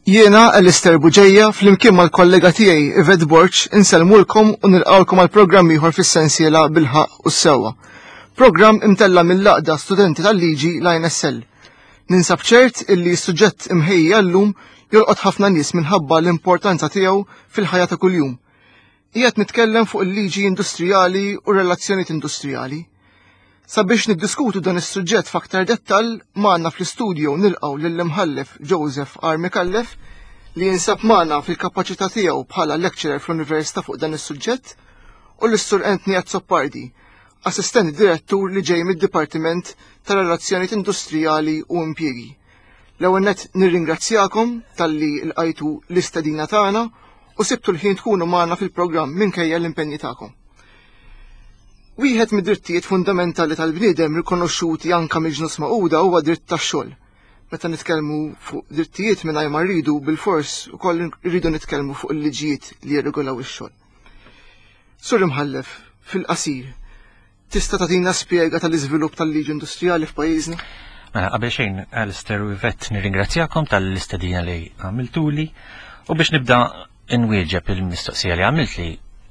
Jiena Alistair Buġejja flimkien mal-kollega tiegħi Yvette Borch insellmulkom u nilqawlkom għal programm ieħor fis-sensiela bil-ħaq u s-sewwa. Programm imtella mill-laqda studenti tal-liġi l-INSL. Ninsab ċert illi s-suġġett imħejja llum jolqot ħafna nies minħabba l-importanza tiegħu fil-ħajja ta' kuljum. Qiegħed nitkellem fuq il-liġi industrijali u relazzjonijiet industrijali. Sabiex niddiskutu dan is-suġġett f'aktar dettall magħna fl-istudju nilqgħu lill-imħallef Joseph R. Mikallef li jinsab magħna fil-kapaċità tiegħu bħala lecturer fl-Università fuq dan is-suġġett u l-Sur Anthony Azzopardi, assistent direttur li ġej mid-Dipartiment ta' Relazzjonijiet Industrijali u Impjiegi. L-ewwel nett nirringrazzjakom talli lqajtu l-istedina tagħna u sibtu l-ħin tkunu magħna fil-programm minkejja l-impenji tagħkom. Wieħed mid-drittijiet fundamentali tal-bniedem rikonoxxuti anke mill-Ġnus Magħquda huwa dritt tax-xogħol. Meta nitkellmu fuq drittijiet mingħajr ma rridu bil-fors ukoll irridu nitkellmu fuq il-liġijiet li jirregolaw ix-xogħol. Sur imħallef, fil-qasir, tista' tagħtina spjega tal-iżvilupp tal-liġi industrijali f'pajjiżna? Mela qabel xejn Alistair u Yvette nirringrazzjakom tal-istedina li għamiltuli u biex nibda nwieġeb il-mistoqsija li għamiltli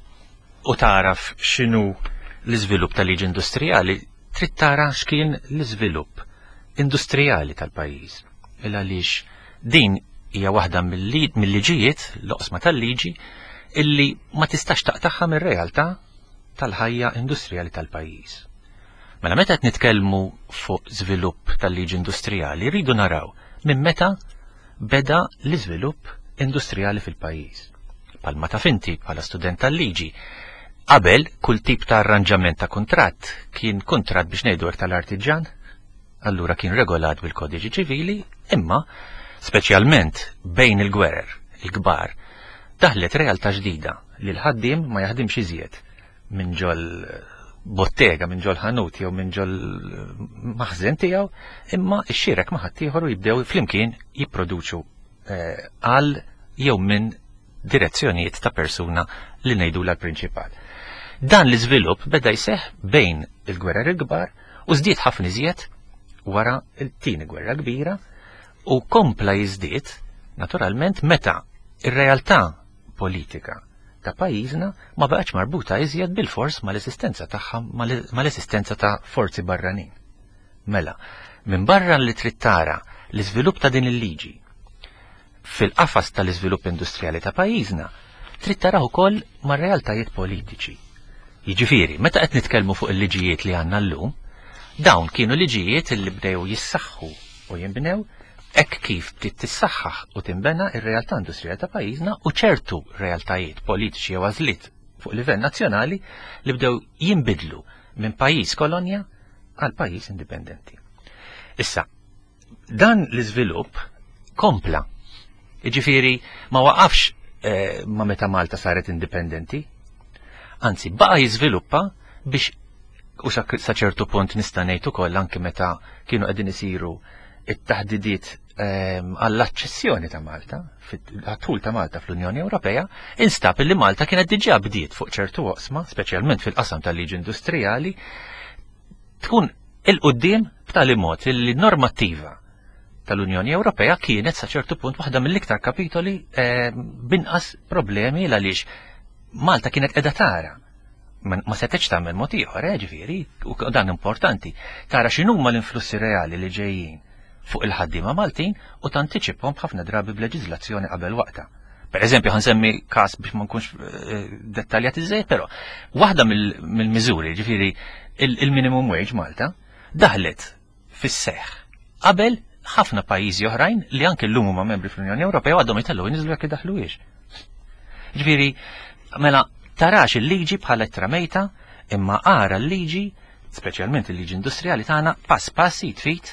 u taraf x'inhu l-iżvilupp tal-liġi industrijali trid tara x'kien l-iżvilupp industrijali tal-pajjiż. Għaliex din hija waħda mill-liġijiet l-oqsma tal-liġi illi ma tistax taqtaħħa mir-realtà tal-ħajja industrijali tal-pajjiż. Mela meta qed nitkellmu fuq żvilupp tal-liġi industrijali rridu naraw minn meta beda l-iżvilupp industrijali fil-pajjiż. Palma taf inti bħala student tal-liġi qabel kull tip ta' arranġament ta' kuntratt kien kuntratt biex ngħidu hekk tal-artiġan, allura kien regolat bil-kodiċi ċivili, imma speċjalment bejn il-gwerer, il-kbar, daħlet realtà ġdida li l-ħaddiem ma jaħdimx iżjed minn ġol bottega, minn ġol ħanut jew minn ġol maħżen tiegħu, imma x-xierek ma' ħadd ieħor jibdew flimkien jipproduċu għal jew minn direzzjonijiet ta' persuna li ngħidu l-prinċipal. Dan l-iżvilupp beda jseħħ bejn il-gwerer il-kbar u żdied ħafna iżjed wara l-tieni gwerra kbira u kompla jiżdied naturalment meta ir-realtà politika ta' pajjiżna ma baqgħetx marbuta iżjed bil-fors mal-esistenza tagħha mal-esistenza ta' forzi barranin. Mela, minn barra li trid tara l-iżvilupp ta' din il-liġi fil-qafas tal-iżvilupp industrijali ta' pajjiżna trid taraw ukoll mar-realtajiet politiċi. Jiġifieri, meta qed nitkellmu fuq il-liġijiet li għandna llum, dawn kienu liġijiet li bdew jissaħħu u jinbnew hekk kif trid tissaħħaħ u tinbena ir-realtà industrijali ta' pajjiżna u ċertu realtajiet politiċi jew għażliet fuq livell nazzjonali li bdew jinbidlu minn pajjiż kolonja għal pajjiż indipendenti. Issa, dan l-iżvilupp kompla. Jiġifieri ma waqafx ma meta Malta saret indipendenti, anzi baqa jiżviluppa biex u sa ċertu punt nista' ngħid ukoll anke meta kienu qegħdin isiru it-taħdidiet għall-aċċessjoni ta' Malta, għat-tul ta' Malta fl-Unjoni Ewropea, instab li Malta kienet diġà bdiet fuq ċertu oqsma, speċjalment fil-qasam tal-liġi industrijali, tkun il-qudiem b'tali mod li normattiva tal-Unjoni Ewropea kienet sa ċertu punt waħda mill-iktar kapitoli binqas problemi għaliex Malta kienet qiegħda tara. Ma setgħetx tagħmel mod ieħor, ġifieri, u dan importanti. Tara x'inhuma l-influssi reali li ġejjin fuq il-ħaddiema Maltin u tantiċiphom ħafna drabi b'leġiżlazzjoni qabel waqta. Pereżempju ħansemmi każ biex ma nkunx dettaljat iżejjed, però waħda mill-miżuri, ġifieri il-minimum wage Malta daħlet fis-seħħ qabel ħafna pajjiżi oħrajn li anke llum huma membri fl-Unjoni Ewropea għadhom jitellgħu jinżlu jekk idaħluhiex. Ġifieri, mela tarax il-liġi bħala tramejta imma ara l-liġi, speċjalment il-liġi industrijali tagħna pass jitfit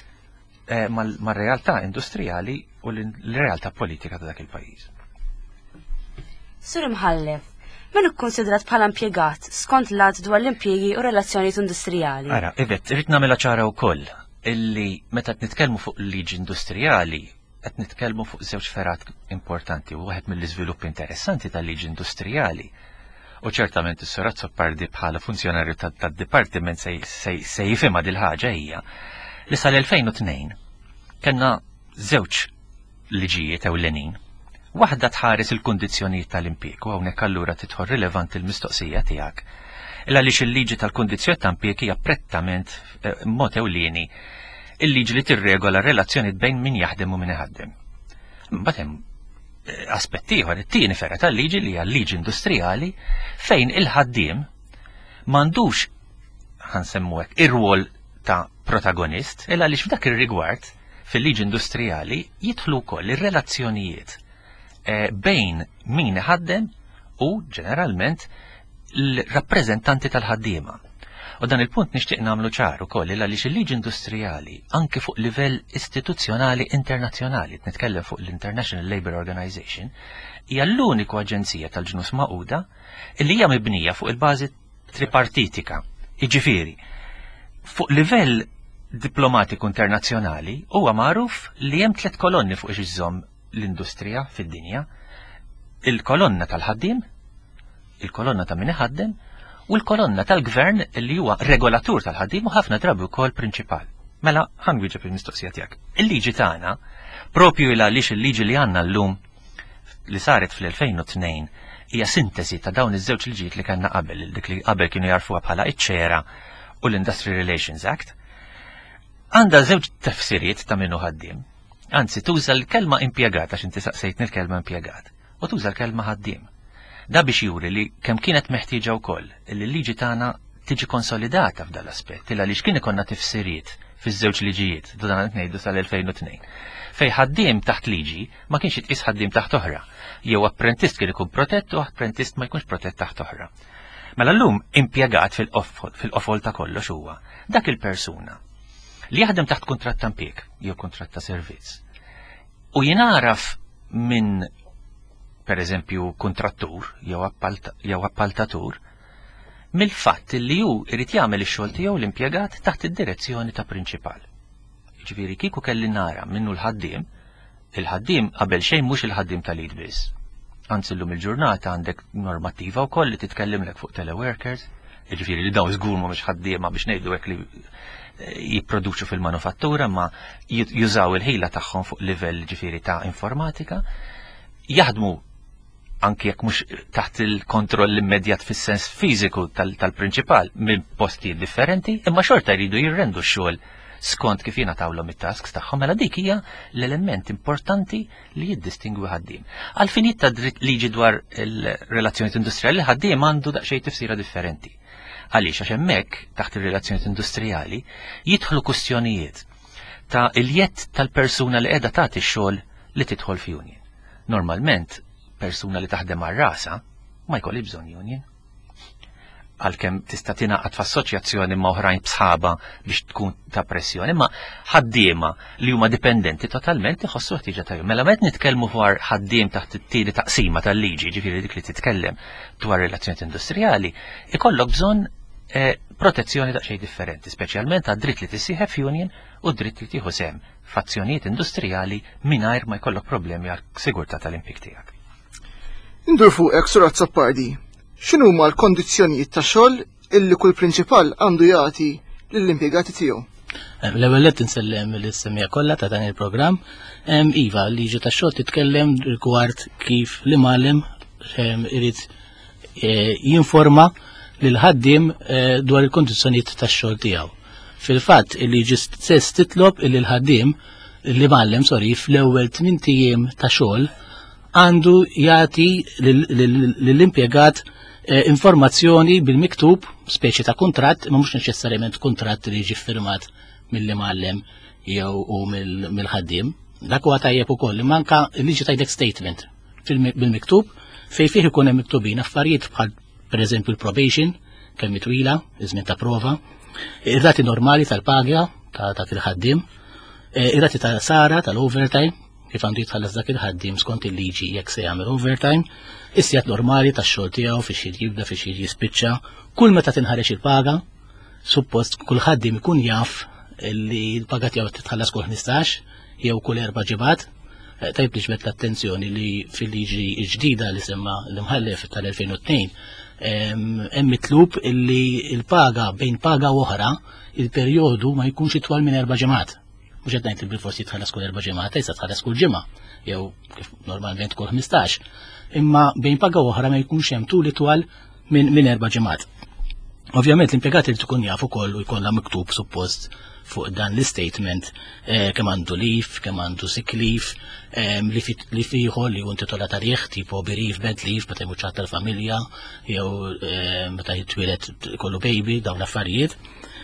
mar-realtà industrijali u l-realtà politika ta' dak il-pajjiż. Sur imħallef, min ikkonsidrat bħala impjegat skont l-att dwar l-impjiegi u relazzjonijiet industrijali? Ara, Yvette, irid nagħmilha ċara wkoll illi meta nitkellmu fuq il-liġi industrijali qed nitkellmu fuq żewġ ferat importanti u waħed mill-iżviluppi interessanti tal-liġi industrijali. U ċertament is-Sur Azzopardi bħala funzjonarju tad-dipartiment se jifhimha dil ħaġa hija li sal-2002 kellna żewġ liġijiet ewlenin waħda tħares il-kundizzjonijiet tal-impjeg u hawnhekk allura tidħol rilevanti l-mistoqsija tiegħek. Għaliex il-liġi tal-kundizzjonijiet tal-impjeg hija prettament mod ewlieni il-liġi li tirregola relazzjoni bejn min jaħdem u min iħaddem. Mbagħad hemm aspett ieħor it-tieni ferra tal-liġi li hija liġi industrijali fejn il-ħaddiem m'għandux ħansemmu hekk ir-rwol ta' protagonist, illa għaliex f'dak ir-rigward fil-liġi industrijali jidħlu wkoll ir-relazzjonijiet bejn min iħaddem u ġeneralment l-rappreżentanti tal-ħaddiema. U dan il-punt nixtieq nagħmlu ċar ukoll illa għaliex il-liġi industrijali anke fuq livell istituzzjonali internazzjonali, nitkellem fuq l-International Labour Organization, hija l-uniku aġenzija tal-ġnus Magħquda li hija mibnija fuq il-bażi tripartitika. Jiġifieri, fuq livell diplomatiku internazzjonali huwa magħruf li hemm 3 kolonni fuq iżomm l-industrija fid-dinja. Il-kolonna tal-ħaddiem, il-kolonna ta' min iħaddem u l-kolonna tal-gvern li huwa regolatur tal-ħaddiem u ħafna drabi wkoll prinċipal. Mela ħanwieġeb il-mistoqsija tiegħek. Il-liġi tagħna propju il għaliex il-liġi li għandna llum li saret fl-2002 hija sintesi ta' dawn iż-żewġ liġijiet li kellna qabel, dik li qabel kienu jarfuha bħala iċ-ċera u l-Industrial Relations Act. Għandha żewġ tefsiriet ta' minnu ħaddiem. Anzi, tuża l-kelma impjegat għax inti saqsejtni l-kelma impjegat u tuża l-kelma ħaddiem. Da biex juri li kemm kienet meħtieġa wkoll li l-liġi tagħna tiġi konsolidata f'dan l-aspett illa għaliex kien ikollna tifsiriet fiż-żewġ liġijiet dan qed ngħidu sal-2002. Fejn ħaddiem taħt liġi ma kienx jitqis ħaddiem taħt oħra. Jew apprentist kien ikun protett u apprentist ma jkunx protett taħt oħra. Mela llum impjegat fil-qofol ta' kollox huwa dak il-persuna li jaħdem taħt kuntratt ta' impjeg jew kuntratt ta' servizz. U jingħaraf minn pereżempju kontrattur jew appaltatur mill-fatt li hu jrid jagħmel ix-xogħol tiegħu l-impjegat taħt id-direzzjoni ta' prinċipal. Jiġifieri kieku kelli nara minnu l-ħaddiem, il-ħaddiem qabel xejn mhux il-ħaddiem tal-id biss. Anzi llum il-ġurnata għandek normattiva wkoll li titkellimlek fuq teleworkers, jiġifieri li dawn żgur mhumiex ħaddiema biex ngħidu hekk li jipproduċu fil-manufattura ma jużaw il-ħila tagħhom fuq livell ġifieri ta' informatika, jaħdmu anki jekk mhux taħt il-kontroll immedjat fis-sens fiżiku tal-prinċipal minn postijiet differenti, imma xorta jridu jirrendu x-xogħol skont kif jiena tawlhom it-tasks tagħhom, mela dik hija l-element importanti li jiddistingwi ħaddiem. Għalfinijiet ta' dritt liġi dwar il-relazzjonijiet industrijali ħaddiem għandu daqsxejn tifsira differenti. Għaliex għax hemmhekk taħt ir-relazzjonijiet industrijali jidħlu kwistjonijiet ta' il-jett tal-persuna li qiegħda tagħti x-xogħol li tidħol f'union. Normalment persuna li taħdem għar-rasa ma jkolli bżonn union. Għalkemm tista' tingħaqad f'assoċjazzjoni ma' oħrajn b'sħaba biex tkun ta' pressjoni, ma ħaddiema li huma dipendenti totalment iħossu ħtieġa tajhom. Mela meta nitkellmu dwar ħaddiem taħt it-tieni taqsima tal-liġi, ġifieri dik li titkellem dwar relazzjonijiet industrijali, ikollok bżonn protezzjoni daqsxejn differenti, speċjalment għad dritt li tissieħeb f'union u dritt li tieħu sehem f'azzjonijiet industrijali mingħajr ma jkollok problemi għal sigurtà tal-impjeg tiegħek. Indur fuqek Surat Sappardi, x'inhuma l-kondizzjonijiet ta' xogħol illi kull prinċipal għandu jagħti lill-impjegati tiegħu? L-ewwel qed insellem l-issemija kollha ta' dan il-programm. Iva, liġi ta' xogħol titkellem rigward kif l-imgħallem irid jinforma lil ħaddiem dwar il-kondizzjonijiet tax-xogħol tiegħu. Fil-fatt il-liġi stess titlob il ħaddiem l-imgħallem fl-ewwel 8 ijiem ta' xogħol għandu jagħti lill-impjegat informazzjoni bil-miktub, speċi ta' kuntratt, ma mhux neċessarjament kuntratt li jiġi firmat mill-imgħallem jew mill-ħaddiem. Dak huwa tajjeb ukoll, manka liġi tgħidlek statement bil-miktub fejn fih ikun hemm miktubin affarijiet bħal pereżempju l-probation, kemm twila, iż-żmien ta' prova, ir-rati normali tal-pagja ta' il-ħaddiem, ir-rati ta' sara tal-overtime, kif għandu jitħallas dak il-ħaddiem skont il-liġi jekk se jagħmel overtime, is-sigħat normali tax-xogħol tiegħu fiex jibda fiex jispiċċa, kull meta tinħareġ il-paga, suppost kull ħaddiem ikun jaf li l-paga tiegħu titħallas kull 15 jew kull 4 ġimgħat. Tajb li ġbed l-attenzjoni li fil-liġi ġdida li semma l-imħallef tal-2002 hemm mitlub illi il-paga bejn paga oħra il-perjodu ma jkunx itwal minn 4 ġimgħat. mhux qed ngħid li bil-forsi tħallas kull 4 ġimgħat, issa tħallas kull ġimgħa jew kif normalment kull 15. Imma bejn paga oħra ma jkunx hemm tul itwal minn 4 ġimgħat. Ovvjament l-impjegati li tkun jafu koll u jkollha miktub suppost fuq dan l-statement kemm għandu leave, kemm għandu sick leave, li fiħu li hu intitolat tarieħ tipo bereavement leave meta jmut ċaħta l-familja jew meta jitwieled kollu baby dawn l-affarijiet.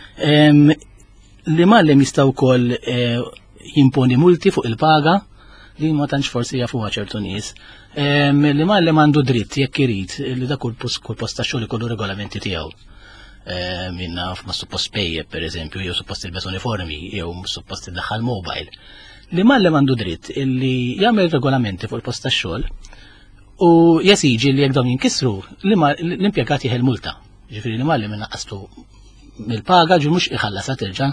Li mallem jistgħu wkoll jimponi multi fuq il-paga li ma tantx forsi jafuha ċertu nies. Li mallem għandu dritt jekk irid li dak kull post ta' xogħol ikollu regolamenti tiegħu. Minna ma suppost pejje per eżempju, jew suppost il-bes uniformi, jew suppost il-daħħal mobile. Li mallem għandu dritt illi jagħmel regolamenti fuq il-post tax-xogħol u jesiġi li jekk dawn jinkisru l-impjegat jieħel multa. Ġifieri li mallem innaqqaslu mill-paga ġu mhux iħallasha terġa'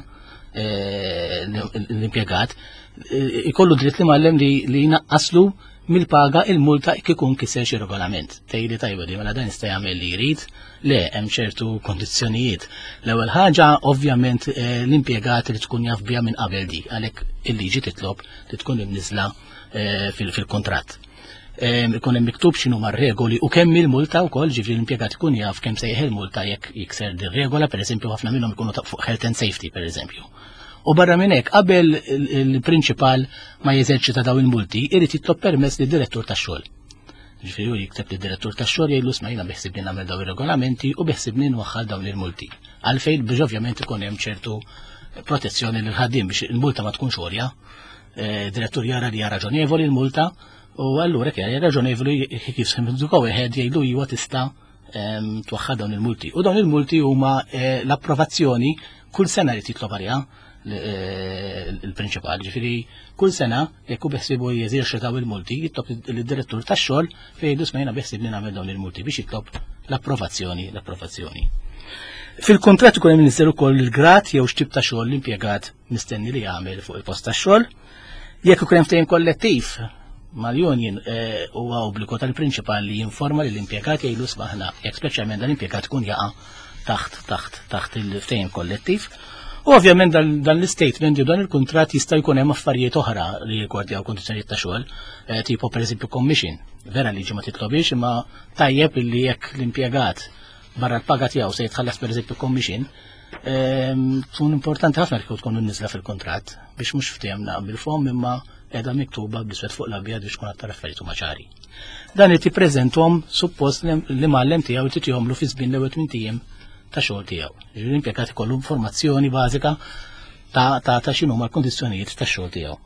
l-impjegat ikollu dritt li mallem li jnaqqaslu mill-paga il-multa kikun kiser xi regolament. Tejli tajba li mela dan jista' jagħmel li jrid, le hemm ċertu kondizzjonijiet. L-ewwel ħaġa ovvjament l-impjegat li tkun jaf biha minn qabel di, għalhekk il-liġi titlob li tkun imniżla fil-kontratt. Ikun hemm miktub x'inhu mar-regoli u kemm il-multa wkoll, ġifieri l-impjegat ikun jaf kemm sejħel multa jekk jikser dir-regola, pereżempju ħafna minnhom ikunu fuq health and safety pereżempju. U barra minn hekk qabel il-prinċipal ma jeżerċita daw il-multi, irid jitlob permess lid-direttur tax-xogħol. Ġifieri jikteb lid-direttur tax-xogħol jgħidlu isma' jiena beħsibni nagħmel dawn ir-regolamenti u beħsibni nwaħħal dawn il-multi. Għalfejn biex ovvjament ikun hemm ċertu protezzjoni lil ħaddiem biex il-multa ma tkunx għorja. Direttur jara li hija raġonevoli l-multa u allura kien hija raġonevoli kif semdukaw wieħed jgħidu iwa tista' twaħħal dawn il-multi. U dawn il-multi huma l-approvazzjoni kull sena li titlob għaliha il-prinċipal, ġifieri kull sena jekk hu beħsibu jeżerċitaw il-multi, jitlob lid-direttur tax-xogħol fejn jgħidu isma' jiena beħsibni nagħmel dawn il-multi biex jitlob l-approvazzjoni. Fil-kuntratt ikun hemm ministeru wkoll il-grad jew x'tip ta' xogħol l-impjegat mistenni li jagħmel fuq il-post tax-xogħol. Jekk ikun hemm ftehim kollettiv mal-union huwa obbligu tal-prinċipal li jinforma lill-impjegat jgħidu isma' aħna jekk speċjalment dan l-impjegat ikun jaqa' taħt il-ftehim kollettiv. U ovvjament dan l-statement dan il-kuntratt jista' jkun hemm affarijiet oħra li jgwardjaw kondizzjonijiet ta' xogħol, tipo pereżempju commission. Vera liġi ma titlobix imma tajjeb illi jekk l-impjegat barra l-paga tiegħu se jitħallas pereżempju commission, tkun importanti ħafna li tkun nisla fil-kuntratt biex mhux ftehimna bil-fom imma qiegħda miktuba b'iswed fuq l-abjad biex tkun aktar affarijiet huma ċari. Dan irid tippreżenthom suppost li mallem tiegħu trid jagħmlu fi żmien l-ewwel 8 ijiem ta' xogħol tiegħu. L-impjegat ikollu informazzjoni bażika ta' x'inhuma l-kondizzjonijiet tax-xogħol tiegħu.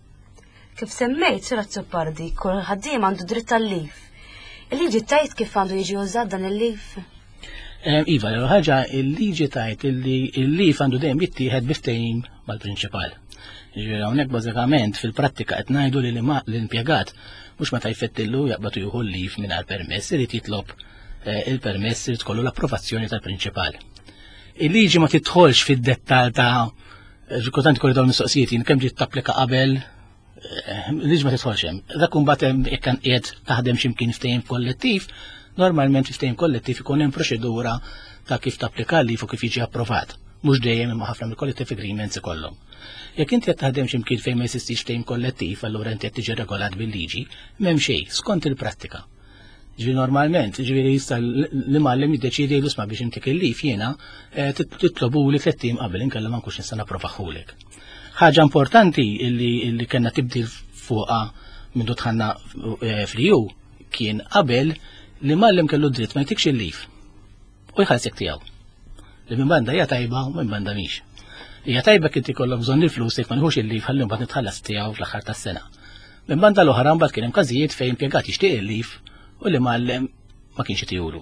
Kif semmejt Sir Azzopardi, kull ħaddiem għandu dritt tal-leave. Il-liġi tajt kif għandu jiġi użat dan il-leave? Iva, l-ħaġa il-liġi tajt il-leave għandu dejjem jittieħed biftehim mal-prinċipal. Hawnhekk bażikament fil-prattika qed ngħidu li l-impjegat mhux meta jfettillu jaqbad jieħu l-leave mingħajr permess, irid jitlob il-permess irid tkollu l-approvazzjoni tal-prinċipal. Il-liġi ma tidħolx fid-dettall ta' rikordanti kollu dawn mistoqsijiet kemm ġiet tapplika qabel, il-liġi ma tidħolx hemm. Dak imbagħad hemm jekk kan qiegħed taħdem x'imkien ftehim kollettiv, normalment ftehim kollettiv ikun hemm proċedura ta' kif tapplika li fuq kif jiġi approvat. Mhux dejjem imma ħafna mill-collective agreements ikollhom. Jekk inti qed taħdem x'imkien fejn ma jsistix ftehim kollettiv, allura inti qed tiġi regolat bil-liġi, m'hemm xejn skont il-prattika. Ġifieri normalment, ġifieri jista' li mallem jiddeċiedi jgħidu isma' biex intik il-leave jiena titlobuli 3 ijiem qabel inkella ma nkunx nista' napprovaħħulek. Ħaġa importanti li kellna tibdil fuqha minn dħanna fl-EU kien qabel li mallem kellu dritt ma jtikx il-leave u jħallsek tiegħu. Li minn banda hija tajba u minn banda mhix. Hija tajba kien tikollok bżonn il-flus jekk ma nħux il-leave ħalli mbagħad nitħallas tiegħu fl-aħħar tas-sena. Minn banda l-oħra mbagħad kien hemm każijiet fejn impjegat jixtieq il-leave u li mallem ma kienx tiegħu.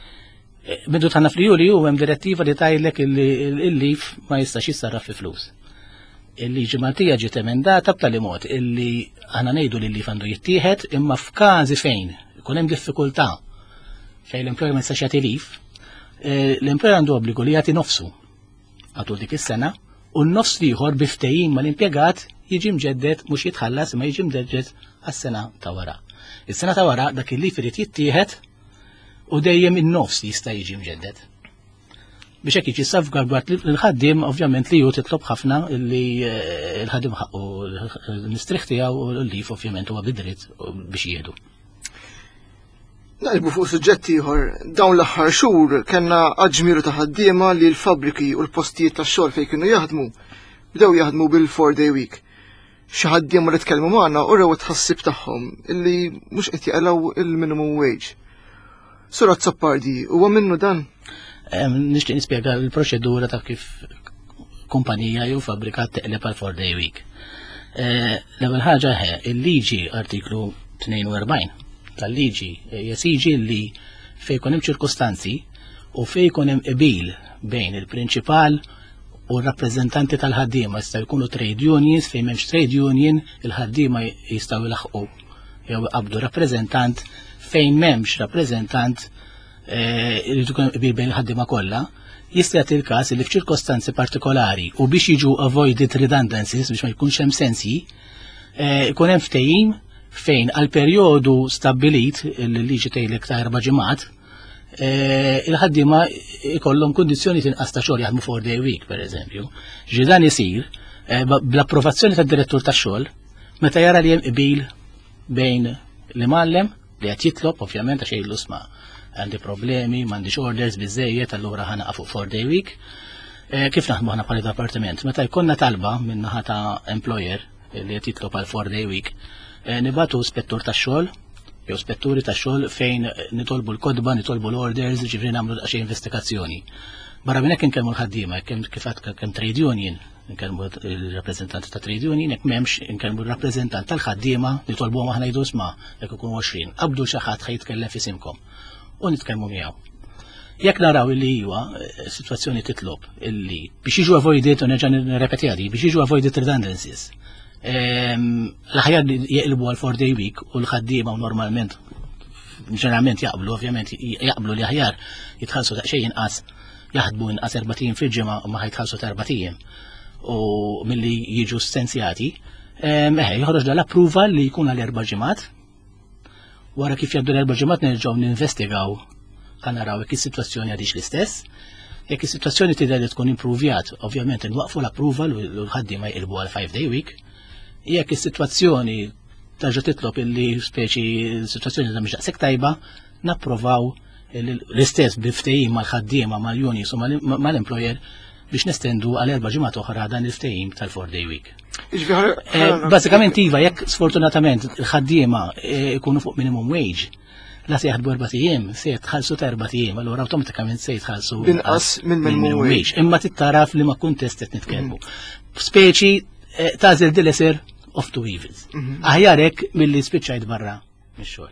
Bidu tħanna fl-EU li hemm direttiva li tajlek il-leave ma jistax jissarraf fi flus. Il-liġi Maltija ġiet emendata b'tali mod illi aħna ngħidu li l-leave għandu jittieħed imma f'każi fejn ikun hemm diffikultà fejn l-employer ma jistax jagħti leave, l-employer għandu obbligu li jagħti nofsu għatul dik is-sena u n-nofs ieħor bi ftehim mal-impjegat jiġi mġeddet mhux jitħallas imma jiġi mġeddet għas-sena ta' wara. Is-sena ta' wara dak il-leave irid jittieħed u dejjem in-nofs jista' jiġi mġeddet. biex hekk jiġi salvgward l-ħaddiem ovvjament li ju titlob ħafna li l-ħaddiem ħaqqu l-nistriħ tiegħu u l-lif ovvjament huwa bidritt biex jieħdu. Naqilbu fuq suġġetti ieħor, dawn l-aħħar xhur kellna aġmiru ta' ħaddiema li l-fabbriki u l-postijiet tax-xogħol fejn kienu jaħdmu bdew jaħdmu bil-4-day week. Xi ħaddiema li tkellmu magħna u rew it-tħassib tagħhom illi mhux qed jaqilgħu il-minimum wage. Sura Zappardi, huwa minnu dan? Nixtieq nispjega l-proċedura ta' kif kumpanija jew fabbrika teqleb għal 4-day week. L-ewwel ħaġa il-liġi artiklu 42 tal-liġi jesiġi li fejn ikun hemm ċirkostanzi u fejn ikun hemm qbil bejn il-prinċipal u r-rappreżentanti tal-ħaddiema jistgħu jkunu trade unions, fejn m'hemmx trade union il-ħaddiema jistgħu jlaħqu jew qabdu rappreżentant, fejn m'hemmx rappreżentant irid ikun qbil bejn il-ħaddiema kollha. Jista' jagħti l-każ li f'ċirkostanzi partikolari u biex jiġu avoided redundancies biex ma jkunx hemm sensi, ikun hemm ftehim fejn għal perjodu stabbilit il-liġi tgħidlek ta' 4 ġimgħat il-ħaddiema ikollhom kundizzjoni tinqas ta' xogħol jaħdmu 4-day week pereżempju. Ġi dan isir bl-approvazzjoni tad-direttur tax-xogħol meta jara li hemm qbil bejn l-imgħallem li qed jitlob ovvjament għax jgħidlu isma' għandi problemi, m'għandix orders biżejjed, allura ħanaqa fuq 4-day week. Kif naħdmu aħna bħala dipartiment? Meta jkollna talba minn naħa ta' employer li qed jitlob għal 4-day week, nibatu spettur tax-xogħol jew spetturi tax-xogħol fejn nitolbu l-kodba, nitolbu l-orders, ġifri nagħmlu daqsxejn investigazzjoni. Barra minn hekk inkellmu l-ħaddiema, kif kemm trade union, inkellmu l-rappreżentanti ta' trade union, jekk m'hemmx inkellmu l-rappreżentant tal-ħaddiema nitolbuhom aħna jgħidu isma' jekk ikunu 20, qabdu xi ħadd ħajitkellem f'isimkom u nitkellmu miegħu. Jekk naraw illi huwa sitwazzjoni titlob illi biex jiġu avoided u nerġa' nirrepetiha biex jiġu avoided redundancies. L-ħajar li jaqilbu għal 4-day week u l-ħaddiema normalment ġeneralment jaqblu, ovvjament jaqblu li ħajar jitħallsu daqsxejn inqas jaħdmu inqas 4 tiem fil-ġimgħa u ma ħajtħallsu 4 tiem u milli jiġu stenzjati, joħroġ dal-approva li jkun għal 4 ġimgħat. Wara kif jgħaddu l-4 ġimgħat nerġgħu ninvestigaw ħanaraw jekk is-sitwazzjoni għadix l-istess. Jekk is-sitwazzjoni tidher li tkun improvjat, ovvjament inwaqfu l-approva u l-ħaddiema jqilbu għal 5-day week. Jekk is-sitwazzjoni tarġa' titlob illi speċi s-sitwazzjoni ta' mhix daqshekk tajba, napprovaw l-istess biftehim mal-ħaddiema mal-unions u mal-employer biex nestendu għal 4 ġimgħat oħra dan il-ftehim tal-4-day week. Bażikament iva, jekk sfortunatament il-ħaddiema ikunu fuq minimum wage, la se jaħdmu 4 ijiem, se jitħallsu ta' 4 ijiem, allura awtomatikament se jitħallsu inqas minn minimum wage. Imma tittaraf li ma kuntest qed nitkellmu. Speċi tażel dil-isir of two evils. Aħjar hekk milli spiċċajt barra mix-xogħol.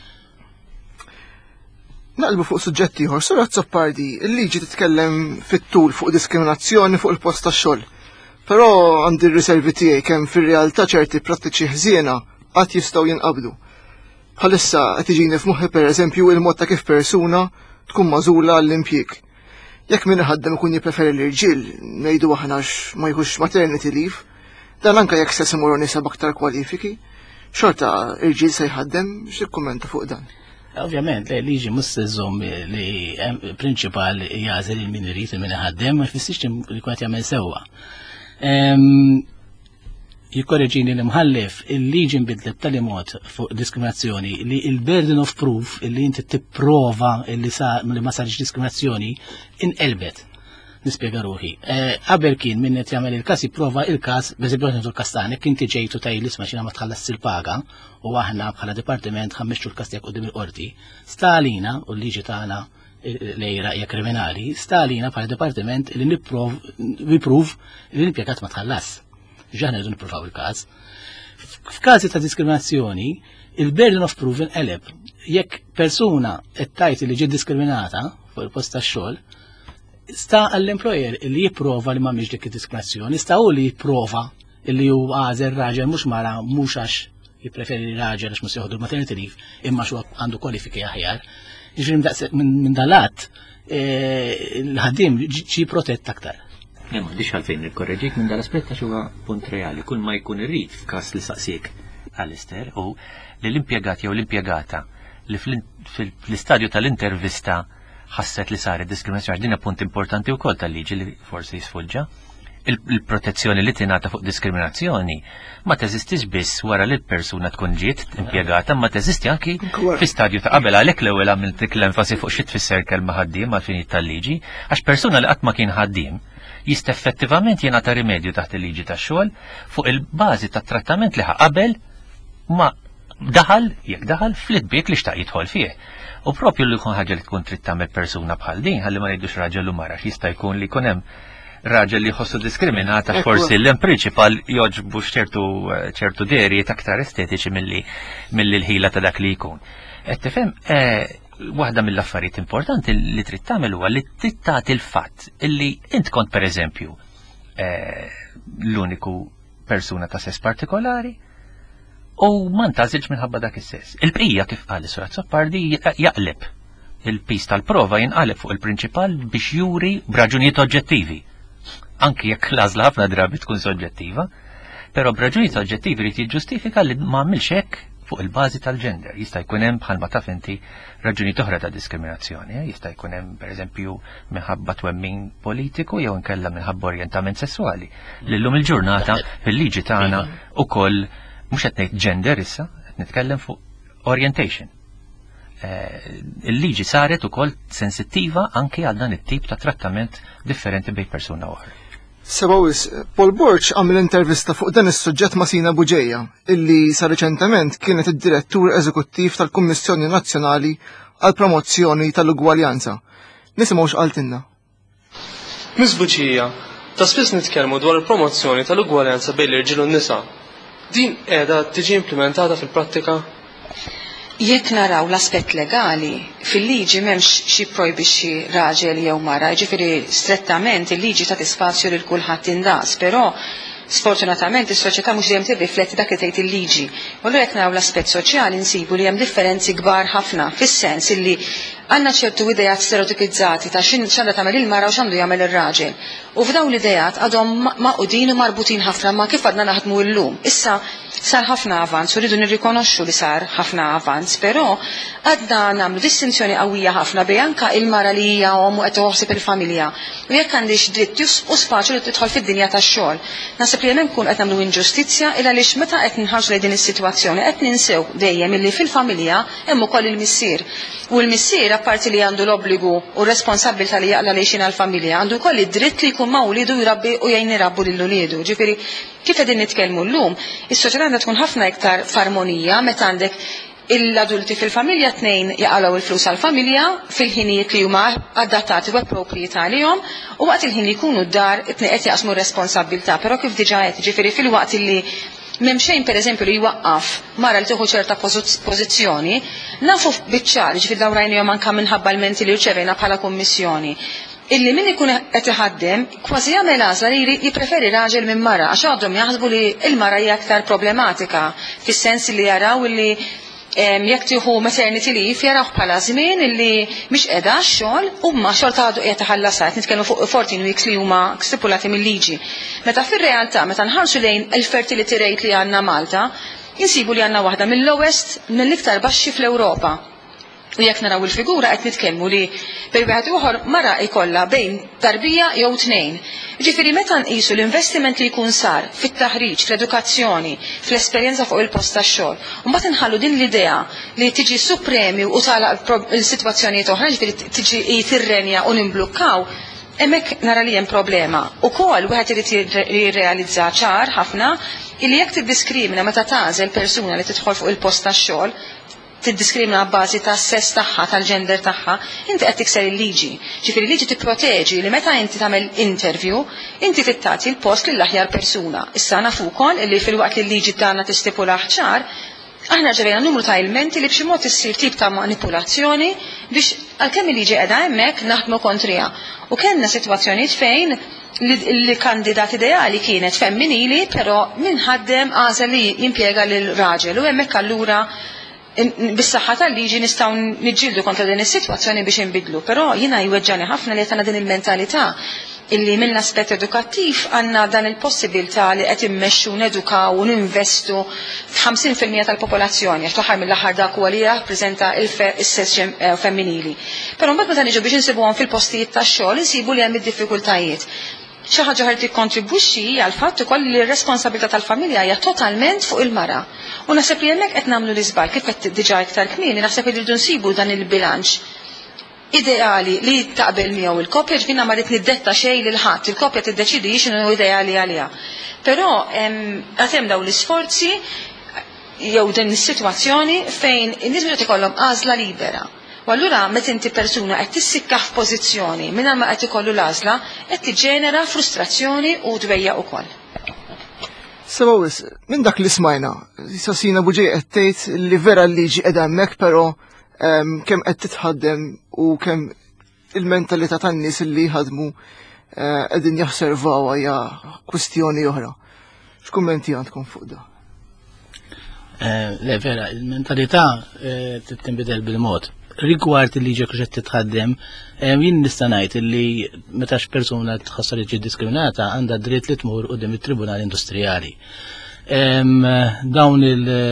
Naqlbu fuq suġġetti ieħor, Sura Zappardi, il-liġi titkellem fit-tul fuq diskriminazzjoni fuq il-post tax-xogħol. Però għandi r-riservi tiegħi kemm fir-realtà ċerti prattiċi ħżiena qatt jistgħu jinqabdu. Bħalissa qed iġini f'moħħi pereżempju il-mod ta' kif persuna tkun magħżula għall-impjieg. Jekk min iħaddem ikun jippreferi l-irġiel ngħidu aħna ma jħux maternity leave, dan anke jekk se imorru nisa b'aktar kwalifiki, xorta irġiel se jħaddem, x'ikkummenta fuq dan? Ovvjament, liġi mhux se żomm li prinċipal jagħżel il-min irid il-min iħaddem, ma jfissirx li kont jagħmel sewwa. Jikkorreġini l-imħallef, il-liġi nbidlet tal-imot fuq diskriminazzjoni li il-burden of proof illi inti tipprova li ma sarx diskriminazzjoni inqelbet. Nispjega ruħi. Qabel kien min qed jagħmel il-każ jipprova il-każ, beżempju nieħdu l-każ tagħnek inti ġejtu tgħid isma' xina ma tħallas il-paga u aħna bħala dipartiment ħammexxu l-każ tiegħek quddiem il-qorti. Sta għalina u l-liġi tagħna lejra hija kriminali, sta għalina bħala dipartiment li nipprov li l-impjegat ma tħallas. Ġaħna rridu nippruvaw il-każ. F'każi ta' diskriminazzjoni, il-burden of proof inqeleb. Jekk persuna qed tgħid li ġiet diskriminata fuq il-post tax-xogħol, sta għall-employer li jipprova li m'għamilx dik id-diskriminazzjoni, sta hu li jipprova li hu għażel raġel mhux mara mhux għax jippreferi raġel għax mhux jieħdu l-maternity leave imma xu għandu kwalifiki aħjar. Jiġri minn dalat il-ħaddiem ġi protett aktar. Nemma, dix għalfejn il-korreġik minn dal-aspetta xuwa punt reali. Kull ma jkun irrid f'kas li saqsik għal-Ester u li l-impjegat jew l-impjegata li fl-istadju tal-intervista ħasset li saret diskriminazzjoni. Din punt importanti wkoll tal-liġi li forsi jisfuġġa. Il-protezzjoni li tingħata fuq diskriminazzjoni ma teżistix biss wara li l-persuna tkun ġiet impjegata, ma teżisti anki fi stadju ta' qabel għalhekk l-ewwel għamilt l-enfasi fuq xi tfisser kelma ħaddiem għal finijiet tal-liġi, għax persuna li qatt ma kien ħaddiem jista' effettivament jingħata rimedju taħt il-liġi tax-xogħol fuq il-bażi tat-trattament li qabel ma jekk daħal fl-itbiek li xtaq jidħol fih. U propju li jkun ħaġa li tkun trid tagħmel persuna bħal din, ħalli ma ngħidux raġel u mara jista' jkun li jkun hemm raġel li jħossu diskriminata forsi l-lem prinċipal joġbu ċertu derijiet aktar estetiċi mill l-ħila ta' dak li jkun. Et tifhem, waħda mill-affarijiet importanti li trid tagħmel huwa li trid tagħti l-fatt illi int kont pereżempju l-uniku persuna ta' sess partikolari u ma ntażilx minħabba dak is-sess. Il-bqija kif qal is-Sur Azzopardi jaqleb il-pis tal-prova jinqaleb fuq il-prinċipal biex juri b'raġunijiet oġġettivi. Anki jekk l-għażla ħafna drabi tkun soġġettiva, però b'raġunijiet oġġettivi li tiġġustifika li ma għamilx hekk fuq il-bażi tal-ġender. Jista' jkun hemm bħalma taf inti raġunijiet oħra ta' diskriminazzjoni, jista' jkun hemm pereżempju minħabba twemmin politiku jew inkella minħabba orjentament sesswali. Lillum il-ġurnata fil-liġi tagħna ukoll mhux qed ngħid gender issa, qed nitkellem fuq orientation. Il-liġi saret ukoll sensittiva anke għal dan it-tip ta' trattament differenti bejn persuna oħra. Sebawis, Paul Borch għamil intervista fuq dan is-suġġett ma' Sina Buġejja, illi sa reċentement kienet id-direttur eżekuttiv tal-Kummissjoni Nazzjonali għal Promozzjoni tal-Ugwaljanza. Nisimgħu x'qaltilna. Miss Buġejja, ta' spiss nitkellmu dwar il-promozzjoni tal-ugwaljanza bejn l-irġiel u n-nisa. Din qiegħda tiġi implementata fil-prattika? Jekk naraw l-aspett legali, fil-liġi m'hemmx xi projbixxi raġel jew mara, jiġifieri strettament il-liġi ta' spazju lil kulħadd indaqs, però sfortunatament is-soċjetà mhux dejjem tirrifletti dak li tgħid il-liġi. U allura jekk naraw l-aspett soċjali nsibu li hemm differenzi kbar ħafna fis-sens illi għandna ċertu idejat stereotipizzati ta' x'għandha tagħmel il-mara u x'għandu jagħmel ir-raġel. U f'dawn l-idejat għadhom maqudin u marbutin ħafna ma' kif għadna naħdmu llum. Issa sar ħafna avanz u rridu nirrikonoxxu li sar ħafna avanz, però għadna nagħmlu distinzjoni qawwija ħafna bejn anke il-mara li hija u qed toħsib il-familja. U jekk għandix dritt u spaċju li tidħol fid-dinja tax-xogħol. Naħseb li hemm nkun qed nagħmlu inġustizzja illa għaliex meta qed nħarġu lejn din is-sitwazzjoni qed ninsew dejjem illi fil-familja hemm ukoll il-missier. U l-missier apparti li għandu l-obbligu u responsabilità li jaqla lejxin għall-familja għandu wkoll id-dritt li jkun ma' wlidu jrabbi u jgħin irabbu lil-uliedu. Ġifieri kif qegħdin nitkellmu llum, is-soċjetà għandha tkun ħafna iktar f'armonija meta għandek l-adulti fil-familja tnejn jaqalaw il-flus għall-familja fil-ħinijiet li huma adattati u appropriati għalihom u waqt il-ħin li jkunu d-dar it-tnejn qed jaqsmu r-responsabilità, però kif diġà qed ġifieri fil-waqt li m'hemm xejn pereżempju li jwaqqaf mara li tieħu ċerta pożizzjoni, nafu biċ-ċar ġifieri dawn rajnihom anke minħabba l-menti li rċevejna bħala kummissjoni. Illi min ikun qed iħaddem kważi jagħmel għażla li jippreferi raġel minn mara għax għadhom jaħsbu li l-mara hija aktar problematika fis-sens li jaraw li jekk tieħu maternity leave jaraw bħala żmien illi mhix qiegħda x-xogħol u ma xorta għadu qiegħed iħallasha qed nitkellmu fuq 14 weeks li huma stipulati mill-liġi. Meta fir-realtà meta nħarsu lejn il-fertility rate li għandna Malta, insibu li għandna waħda mill-lowest mill-iktar baxxi fl-Ewropa. U jekk naraw il-figura qed nitkellmu li per wieħed ieħor mara jkollha bejn tarbija jew tnejn. Ġifieri meta nqisu l-investiment li jkun sar fit-taħriġ, fl-edukazzjoni, fl-esperjenza fuq il-post tax-xogħol, u mbagħad inħallu din l-idea li tiġi supremju u tagħlaq il-sitwazzjonijiet oħra, ġifieri tiġi tirrenja u nimblukkaw, hemmhekk nara li hemm problema. Ukoll wieħed irid jirrealizza ċar ħafna illi jekk tiddiskrimina meta tagħżel persuna li tidħol fuq il-post tax-xogħol tiddiskrimina bbażi tas-sess tagħha, tal-ġender tagħha, inti qed tikser il-liġi. Ġifieri liġi tipproteġi li meta inti tagħmel interview, inti tittati l-post lill-aħjar persuna. Issa nafu wkoll li fil-waqt li l-liġi tagħna tistipula ċar, aħna ġevejna numru ta' ilmenti li b'xi mod issir tip ta' manipulazzjoni biex għalkemm il-liġi qiegħda hemmhekk naħdmu kontrija. U kellna sitwazzjonijiet fejn l-kandidat ideali kienet femminili, però minħaddem għażel li jimpjega lil raġel u hemmhekk allura bis-saħħa tal-liġi nistgħu niġġieldu kontra din is-sitwazzjoni biex inbidlu, però jiena jweġġani ħafna li tagħna din il-mentalità illi mill-aspett edukattiv għandna dan il-possibilità li qed immexxu nedukaw u ninvestu f'50% tal-popolazzjoni għax l-aħħar mill-aħħar dak huwa li jirrappreżenta is-sess femminili. Però mbagħad meta niġu biex insibuhom fil-postijiet tax-xogħol insibu li hemm id-diffikultajiet. Xi ħaġa ħadd tikkontribwixxi għal fatt ukoll li r-responsabilità tal-familja hija totalment fuq il-mara. U naħseb li hemmhekk qed nagħmlu l-iżbal kif qed diġà iktar kmieni naħseb li rridu nsibu dan il-bilanċ ideali li taqbel miegħu il-koppja ġbina ma rrid niddetta xejn lil ħadd, il-koppja tiddeċidi x'inhu ideali għaliha. Però qed hemm dawn l-isforzi jew din is-sitwazzjoni fejn in-nies qed ikollhom għażla libera. U allura meta inti persuna qed tissikka f'pożizzjoni mingħajr ma qed ikollu l-għażla qed tiġġenera frustrazzjoni u dwejja wkoll. Sewis, minn dak li smajna, Sasina Buġej qed tgħid li vera l-liġi qiegħda hemmhekk però kemm qed titħaddem u kemm il-mentalità tan-nies li jħadmu qegħdin jaħservawha hija kwistjoni oħra. X'kummenti għandkom fuq da? Le vera, il-mentalità tinbidel bil-mod. Rigward il-liġi kux qed titħaddem, jien nista' ngħid li metax persuna tħassar jiġi diskriminata għandha dritt li tmur qudiem it-Tribunal Industrijali. Dawn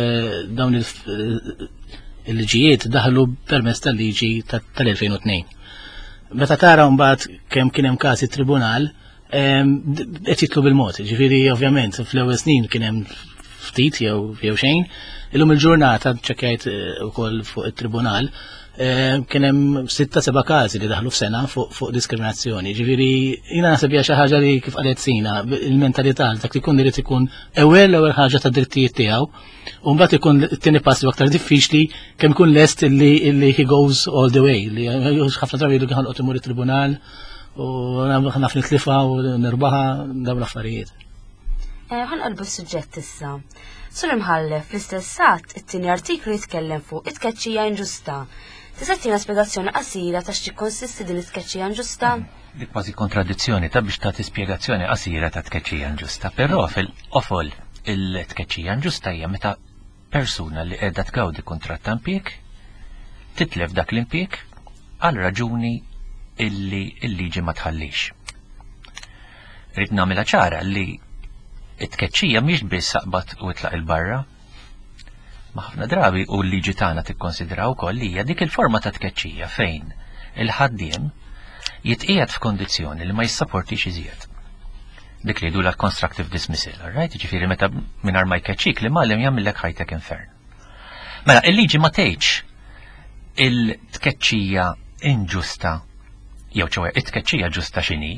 il-liġijiet daħlu permezz tal-liġi tal-2002. Meta tara mbagħad kemm kien hemm każi tribunal, qed jitlu bil-mod. Ġifieri ovvjament fl-ewwel snin kien hemm ftit jew xejn, illum il-ġurnata ċekkjajt ukoll fuq it-tribunal kien hemm 6-7 każi li daħlu f'sena fuq diskriminazzjoni. Ġifieri jiena naħseb hija xi ħaġa li kif qalet Sina, il-mentalità dak li jkun irid ikun ewwel ħaġa ta' drittijiet tiegħu, u mbagħad ikun it-tieni pass aktar diffiċli kemm ikun lest illi he goes all the way, li ħafna drabi li ħanqod imur it-tribunal u naf nitlifa u nirbaħa dawn l-affarijiet. Ħanqalbu s-suġġett issa. Sur imħallef fl-istess satt it-tieni artiklu jitkellem fuq it-tkeċċija inġusta. Tista' tina spjegazzjoni qasira ta' x'ti konsisti din it-tkeċċija inġusta? Dik kważi kontradizzjoni ta' biex tagħti spjegazzjoni qasira ta' tkeċċija inġusta, però fil-qofol il-tkeċċija inġusta hija meta persuna li qiegħda tgawdi kuntratt ta' impjieg titlef dak l-impjieg għal raġuni illi l-liġi ma tħallix. Rid nagħmilha ċara li it-tkeċċija mhix biss saqbad u itlaq il-barra. Ma ħafna drabi u l-liġi tagħna tikkonsidra wkoll li hija dik il-forma ta' tkeċċija fejn il-ħaddiem jitqiegħed f'kondizzjoni li ma jissapportix iżjed. Dik li jgħidula constructive dismissal, right? Ġifieri meta mingħajr ma jkeċċik li malem jagħmilek ħajtek infern. Mela il-liġi ma tgħidx il-tkeċċija inġusta jew ċewe it-tkeċċija ġusta x'inhi.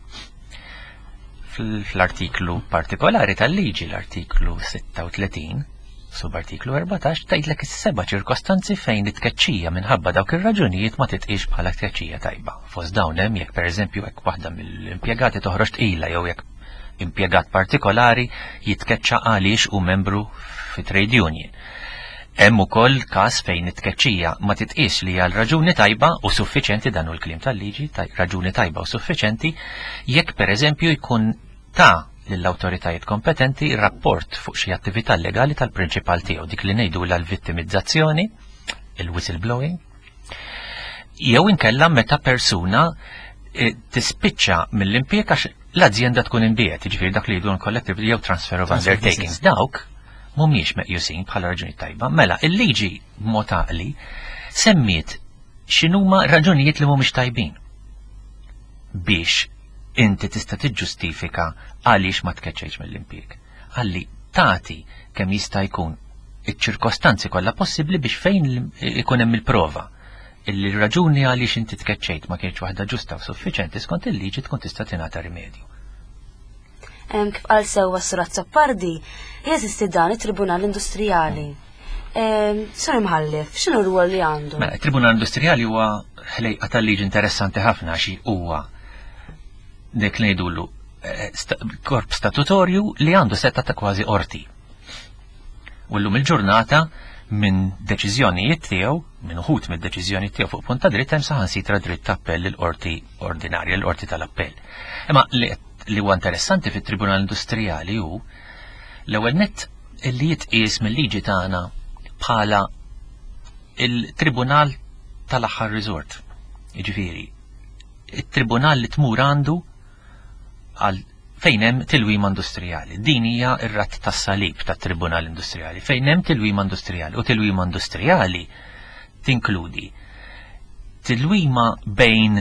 Fl-artiklu partikolari tal-liġi, l-artiklu 36, subartiklu 14, tgħidlek is-seba' ċirkostanzi fejn it-tkeċċija minħabba dawk ir-raġunijiet ma titqix bħala tkeċċija tajba. Fost dawn hemm jekk pereżempju hekk waħda mill-impjegati toħroġ tqila jew jekk impjegat partikolari jitkeċċa għaliex hu membru fi trade union. Hemm ukoll każ fejn it-tkeċċija ma titqis li għal raġuni tajba u suffiċenti dan hu l-kliem tal-liġi, raġuni tajba u suffiċenti jekk pereżempju jkun ta' lill-awtoritajiet kompetenti rapport fuq xi attività legali tal-prinċipal tiegħu dik li ngħidula l-vittimizzazzjoni, il-whistleblowing, jew inkella meta persuna tispiċċa mill-impjeg għax l-azienda tkun imbiegħet, jiġifieri dak li jgħidu collective jew transfer of undertakings dawk mhumiex meqjusin bħala raġuni tajba. Mela il-liġi b'mod għaqli semmiet x'inhuma raġunijiet li mhumiex tajbin biex inti tista' tiġġustifika għaliex ma tkeċċejx mill-impjieg. Għalli tagħti kemm jista' jkun iċ-ċirkostanzi kollha possibbli biex fejn ikun hemm il-prova illi raġuni għaliex inti tkeċċejt ma kienx waħda ġusta u suffiċenti skont il-liġi tkun tista' tingħata rimedju. Kif qal sewwa Surat Soppardi, jeżisti dan it-Tribunal Industrijali. Sur imħallef, x'inhu r-rwol li għandu? Il-Tribunal Industrijali huwa ħlejqa tal-liġi interessanti ħafna xi huwa dik li jgħidulu korp statutorju li għandu setta ta' kważi qorti. U llum il-ġurnata minn deċiżjonijiet tiegħu, minn uħud mid-deċiżjonijiet tiegħu fuq punt ta' dritt hemm saħansitra dritt ta' appell il-qorti ordinarja, l-qorti tal-appell. Imma li huwa interessanti fit-Tribunal Industrijali hu l-ewwel nett illi jitqies mill-liġi tagħna bħala il-Tribunal tal-aħħar riżort. Jiġifieri, it-Tribunal li tmur għandu għal fejn hemm tilwima industrijali. Din hija r-ratt tas-salib tat-Tribunal Industrijali. Fejn hemm tilwima industrijali u tilwima industrijali tinkludi tilwima bejn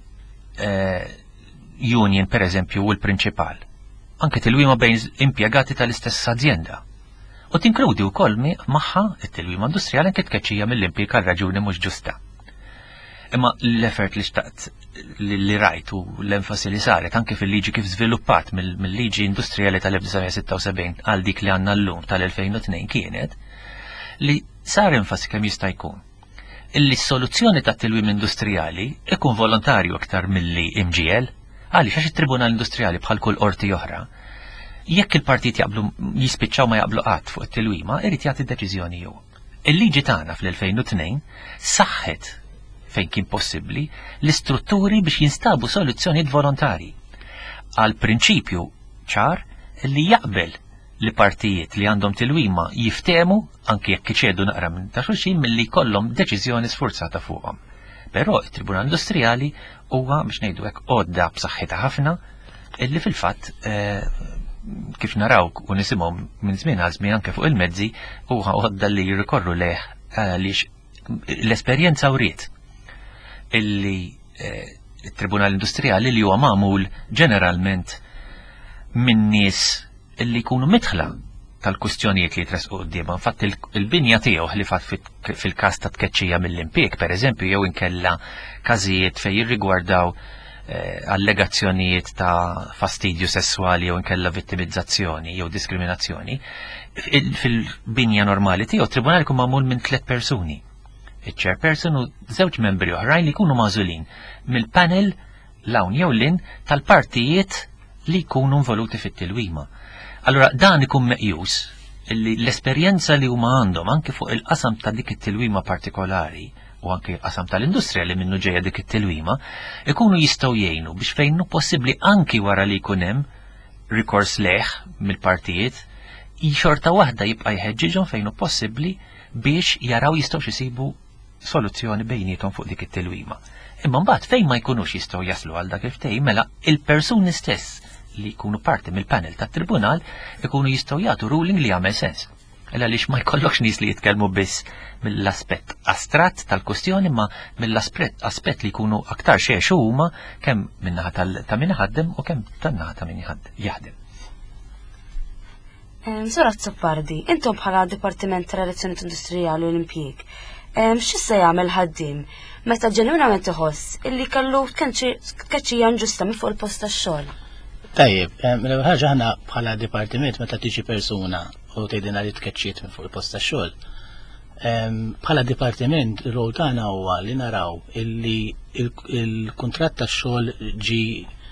union per eżempju u l-prinċipal. Anke tilwima bejn impjegati tal-istess azienda. U tinkludi wkoll magħha it-tilwima industrijali anke tkeċċija mill-impjeg għal raġuni mhux ġusta. Imma l-effort li xtaqt li rajt u l-enfasi li saret anke fil-liġi kif żviluppat mill-liġi industrijali tal-1976 għal dik li għandna llum tal-2002 kienet li sar enfasi kemm jista' jkun illi s-soluzzjoni tat-tilwim industrijali ikun volontarju aktar milli imġiel għaliex għax it-Tribunal Industrijali bħal kull qorti oħra jekk il-partit jaqblu jispiċċaw ma jaqblu qatt fuq it-tilwima irid jagħti deċiżjoni jew. Il-liġi tagħna fl-2002 saħħet fejn kien possibbli l-istrutturi biex jinstabu soluzzjonijiet volontari għal prinċipju ċar li jaqbel li partijiet li għandhom tilwima jiftemu anke jekk iċedu naqra minn ta' xulxin milli jkollhom deċiżjoni sfurzata fuqhom. Però it-Tribunal Industrijali huwa biex ngħidu hekk għodda b'saħħitha ħafna illi fil-fatt kif naraw u nisimgħu minn żmien għal żmien anke fuq il-mezzi huwa għodda li jirrikorru leh għaliex l-esperjenza wriet illi il-Tribunal Industrijali li huwa magħmul ġeneralment minn nies illi jkunu mitħla tal-kustjonijiet li jitresqu quddiemha. Infatt il-binja tiegħu li fatt fil-każ ta' tkeċċija mill-impjeg pereżempju jew inkella każijiet fejn jirrigwardaw allegazzjonijiet ta' fastidju sessuali jew inkella vittimizzazzjoni jew diskriminazzjoni fil-binja normali tiegħu tribunal jkun magħmul minn 3 persuni. Il-chairperson u 2 membri oħrajn li jkunu magħżulin mill-panel l-hawn jew lin tal-partijiet li jkunu involuti fit-tilwima. Allura dan ikun meqjus li l-esperjenza li huma għandhom anke fuq il-qasam ta' dik it-tilwima partikolari u anke qasam tal-industrija li minnu ġejja dik it-tilwima ikunu jistgħu jgħinu biex fejn hu possibbli anki wara li jkun hemm rikors leħ mill-partijiet xorta waħda jibqa' jħeġġiġhom fejn hu possibbli biex jaraw jistgħu xisibu soluzzjoni bejnietom fuq dik it-tilwima. Imma mbagħad fejn ma jkunux jistgħu jaslu għal dak il-ftehim mela il-persuni stess li jkunu parti mill-panel tat-tribunal ikunu jistgħu jagħtu ruling li jagħmel sens. Illa għaliex ma jkollokx nies li jitkellmu biss mill-aspett astratt tal-kwestjoni ma mill-aspett li jkunu aktar xejn huma kemm min-naħa ta' min ħaddem u kemm tan-naħa ta' min jaħdem. Sora Zappardi, intom bħala Dipartiment tal-Relazzjonijiet Industrijali u l-Impjieg, x'issa jagħmel ħaddiem meta ġenwinament iħoss illi kellu tkeċċija inġusta minn fuq il-post tax-xogħol? Tajjeb, ħaġa ħana bħala dipartiment meta tiġi persuna u tgħidilna li tkeċċiet minn fuq il-post tax-xogħol. Bħala dipartiment ir-rol tagħna huwa li naraw illi il-kuntratt tax-xogħol ġi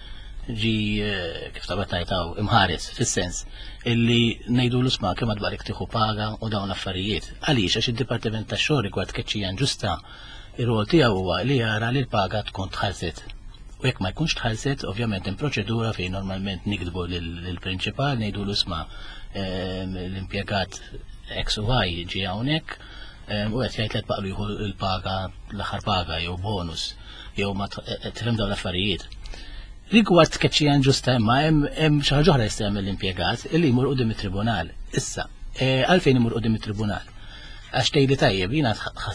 kif tabet ngħidhaw imħares fis-sens illi ngħidu l-isma' kemm madwar tieħu paga u dawn l-affarijiet. Għaliex għax id-Dipartiment tax-xogħol rigward tkeċċija inġusta ir-rol tiegħu huwa li jara li l-paga tkun tħallset. U jekk ma jkunx tħallset, ovvjament hemm proċedura fejn normalment nikdbu lill-prinċipal ngħidu l-isma' l-impjegat X u Y ġie hawnhekk u qed jgħid li baqgħu jieħu l-paga l-aħħar paga jew bonus jew ma tifhem dawn l-affarijiet. Rigward tkeċċija inġusta imma hemm xi ħaġa oħra jista' jagħmel l-impjegat illi jmur quddiem it-tribunal. Issa, għalfejn imur quddiem it-tribunal? Għax tgħidli tajjeb jiena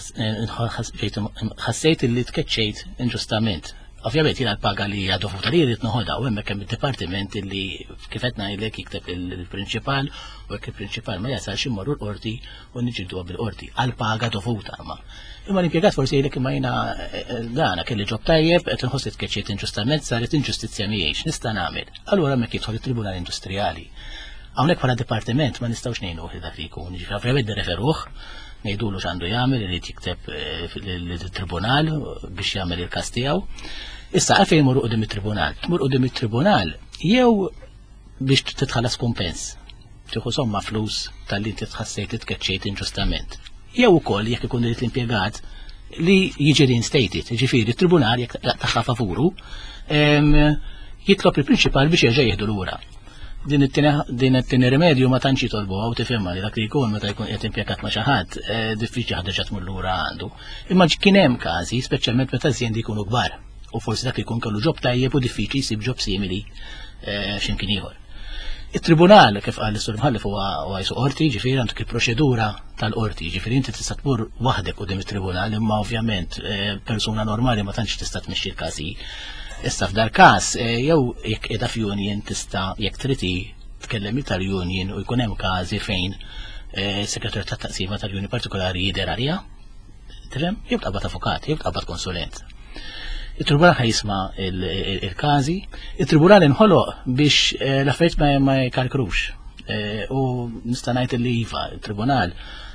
ħassejt illi tkeċċejt inġustament. Ovvjament jiena l-paga li hija dovuta li jrid noħodha u hemmhekk hemm id-dipartiment illi kif qed ngħidlek jikteb il-prinċipal u jekk il-prinċipal ma jasalx immorru l-qorti u niġġielduha bil-qorti għal paga dovuta ma. Imma l-impjegat forsi jgħidlek imma jiena dana kelli ġob tajjeb qed inħoss li tkeċċiet inġustament saret inġustizzja mhijiex nista' nagħmel. Allura hemmhekk jidħol it-Tribunal Industrijali. Hawnhekk bħala dipartiment ma nistgħux ngħinuh li dak ikun, ovvjament nirreferuh ngħidulu x'għandu jagħmel irid jikteb lill-tribunal biex jagħmel il-każ tiegħu. Issa għalfejn imur qudiem it-tribunal? Tmur qudiem it-tribunal jew biex titħallas kumpens. Tieħu somma flus tal-li titħassejt titkeċċejt inġustament. Jew ukoll jekk ikun irid l-impjegat li jiġi reinstated, ġifieri t-tribunal jekk taħħa favuru jitlob il-prinċipal biex jerġa' jieħdu lura. Din it-tieni rimedju ma tantx jitolbuha u tifhimha li dak li jkun meta jkun qed impjegat ma' xi ħadd diffiċli ħadd terġa' tmur lura għandu. Imma kien hemm każi speċjalment meta ażjendi jkunu kbar u forsi dak ikun kellu ġob tajjeb u diffiċli jsib ġob simili x'imkien ieħor. Il-tribunal, kif qal l-Sur Mħallef, huwa jsu qorti, ġifieri għandek il-proċedura tal-qorti, ġifieri inti tista' tmur waħdek qudiem it-tribunal, imma ovvjament persuna normali ma tantx tista' tmexxi l-każi. Issa f'dar każ jew jekk qiegħda f'union tista' jekk triti tkellem tal-union u jkun hemm każi fejn segretarju tat-taqsima tal-union partikolari jidher għalija, tifhem, jew tqabad avukat, jew tqabad konsulent. Il-tribunal ħajisma il-każi, il-tribunal inħoloq biex l-affarijiet ma jkarkrux. U nista' ngħid li iva, il-tribunal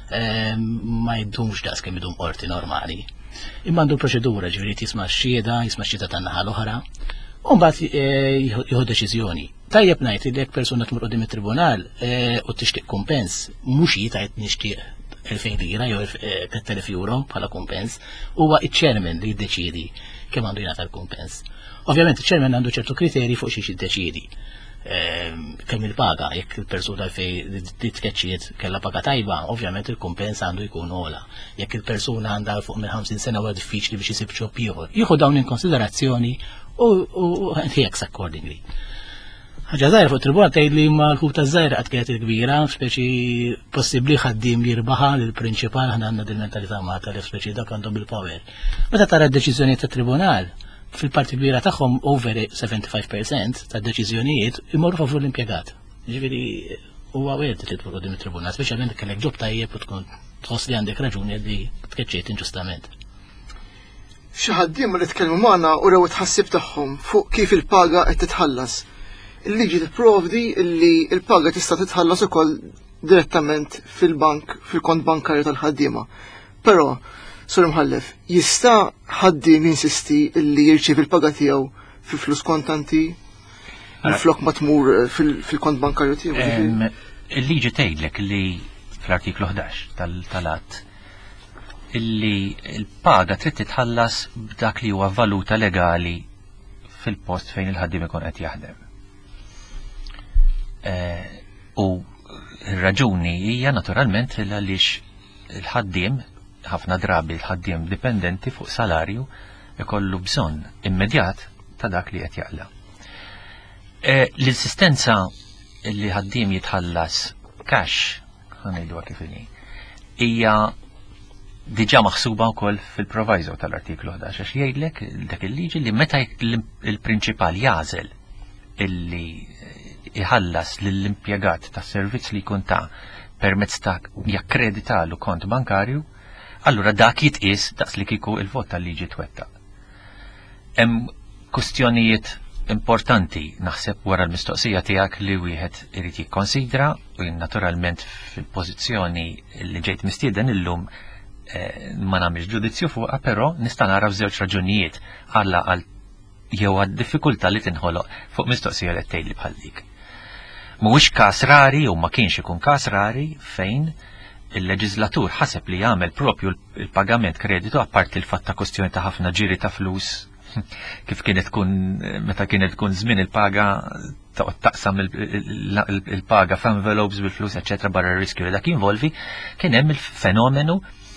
ma jdumx daqs kemm idum qorti normali. Imma għandu proċedura, ġifieri jisma' x-xhieda tan-naħa l-oħra, u mbagħad jieħu deċiżjoni. Tajjeb ngħid li jekk persuna tmur qudiem it-tribunal u tixtieq kumpens, mhux jitgħid nixtieq 2000 lira jew 3000 euro bħala kumpens, huwa iċ-chairman li jiddeċiedi kemm għandu jingħata l-kumpens. Ovvjament iċ-chairman għandu ċertu kriterji fuq xi jiddeċiedi. Kemm il-paga, jekk il-persuna fejn li tkeċċiet kellha paga tajba, ovvjament il-kumpens għandu jkun ola. Jekk il-persuna għandha fuq minn 50 sena huwa diffiċli biex isib ġob ieħor. Jieħu dawn in konsiderazzjoni u he acts accordingly. Ħaġa żgħira fuq tribunal tgħid li ma l-ħut taż-żgħira qatt kienet il-kbira, speċi possibbli ħaddiem jirbaħa lill-prinċipal ħna għandna dil-mentalità magħta li speċi dak għandhom il-power. Meta tara d-deċiżjonijiet tat-tribunal, fil-parti kbira tagħhom over 75% tad-deċiżjonijiet imorru favur l-impjegat. Ġifieri huwa wieħed li tmur qudiem it-tribunal, speċjalment kellek ġob tajjeb u tkun tħoss li għandek raġuni li tkeċċiet inġustament. Xi ħaddiem li tkellmu magħna u rew it-tħassib tagħhom fuq kif il-paga qed titħallas. Il-liġi tipprovdi li il-paga tista' titħallas ukoll direttament fil-bank, fil-kont bankarju tal-ħaddiema. Però, Sur Mħallef, jista' ħaddiem jinsisti li jirċiev il-paga tiegħu fi flus kontanti minflok ma tmur fil-kont bankarju tiegħu? Il-liġi tgħidlek li fl-artiklu 11 tal-att illi il-paga trid titħallas b'dak li huwa valuta legali fil-post fejn il-ħaddiem ikun qed jaħdem. U r-raġuni hija naturalment għaliex il-ħaddiem ħafna drabi l-ħaddiem dipendenti fuq salarju ikollu bżonn immedjat ta' dak li qed jaqla. L-insistenza li ħaddiem jitħallas cash, ħanejduha kif inhi, hija diġà maħsuba wkoll fil-proviso tal-artiklu 11 għax jgħidlek dak il-liġi li meta il-prinċipal jażel illi iħallas lill-impjegat tas servizz li jkun ta' permezz ta' jakkreditalu kont bankarju, allura dak jitqies daqs li kieku il-vot tal-liġi twettaq. Hemm kwistjonijiet importanti naħseb wara l-mistoqsija tiegħek li wieħed irid jikkonsidra u naturalment fil-pożizzjoni li ġejt mistieden illum ma nagħmilx ġudizzju fuqha, però nista' nara f'żewġ raġunijiet għal jew għad-diffikultà li tinħoloq fuq mistoqsija li tgħidli bħal dik. Mhuwiex każ rari u ma kienx ikun każ rari fejn il-leġislatur ħaseb li jagħmel propju il-pagament kreditu apparti l-fatt ta' kwestjoni ta' ħafna ġiri ta' flus kif kienet tkun meta kienet tkun żmien il-paga taqsam il-paga f'envelopes bil-flus eċetera barra r-riskju li dak involvi, kien hemm il-fenomenu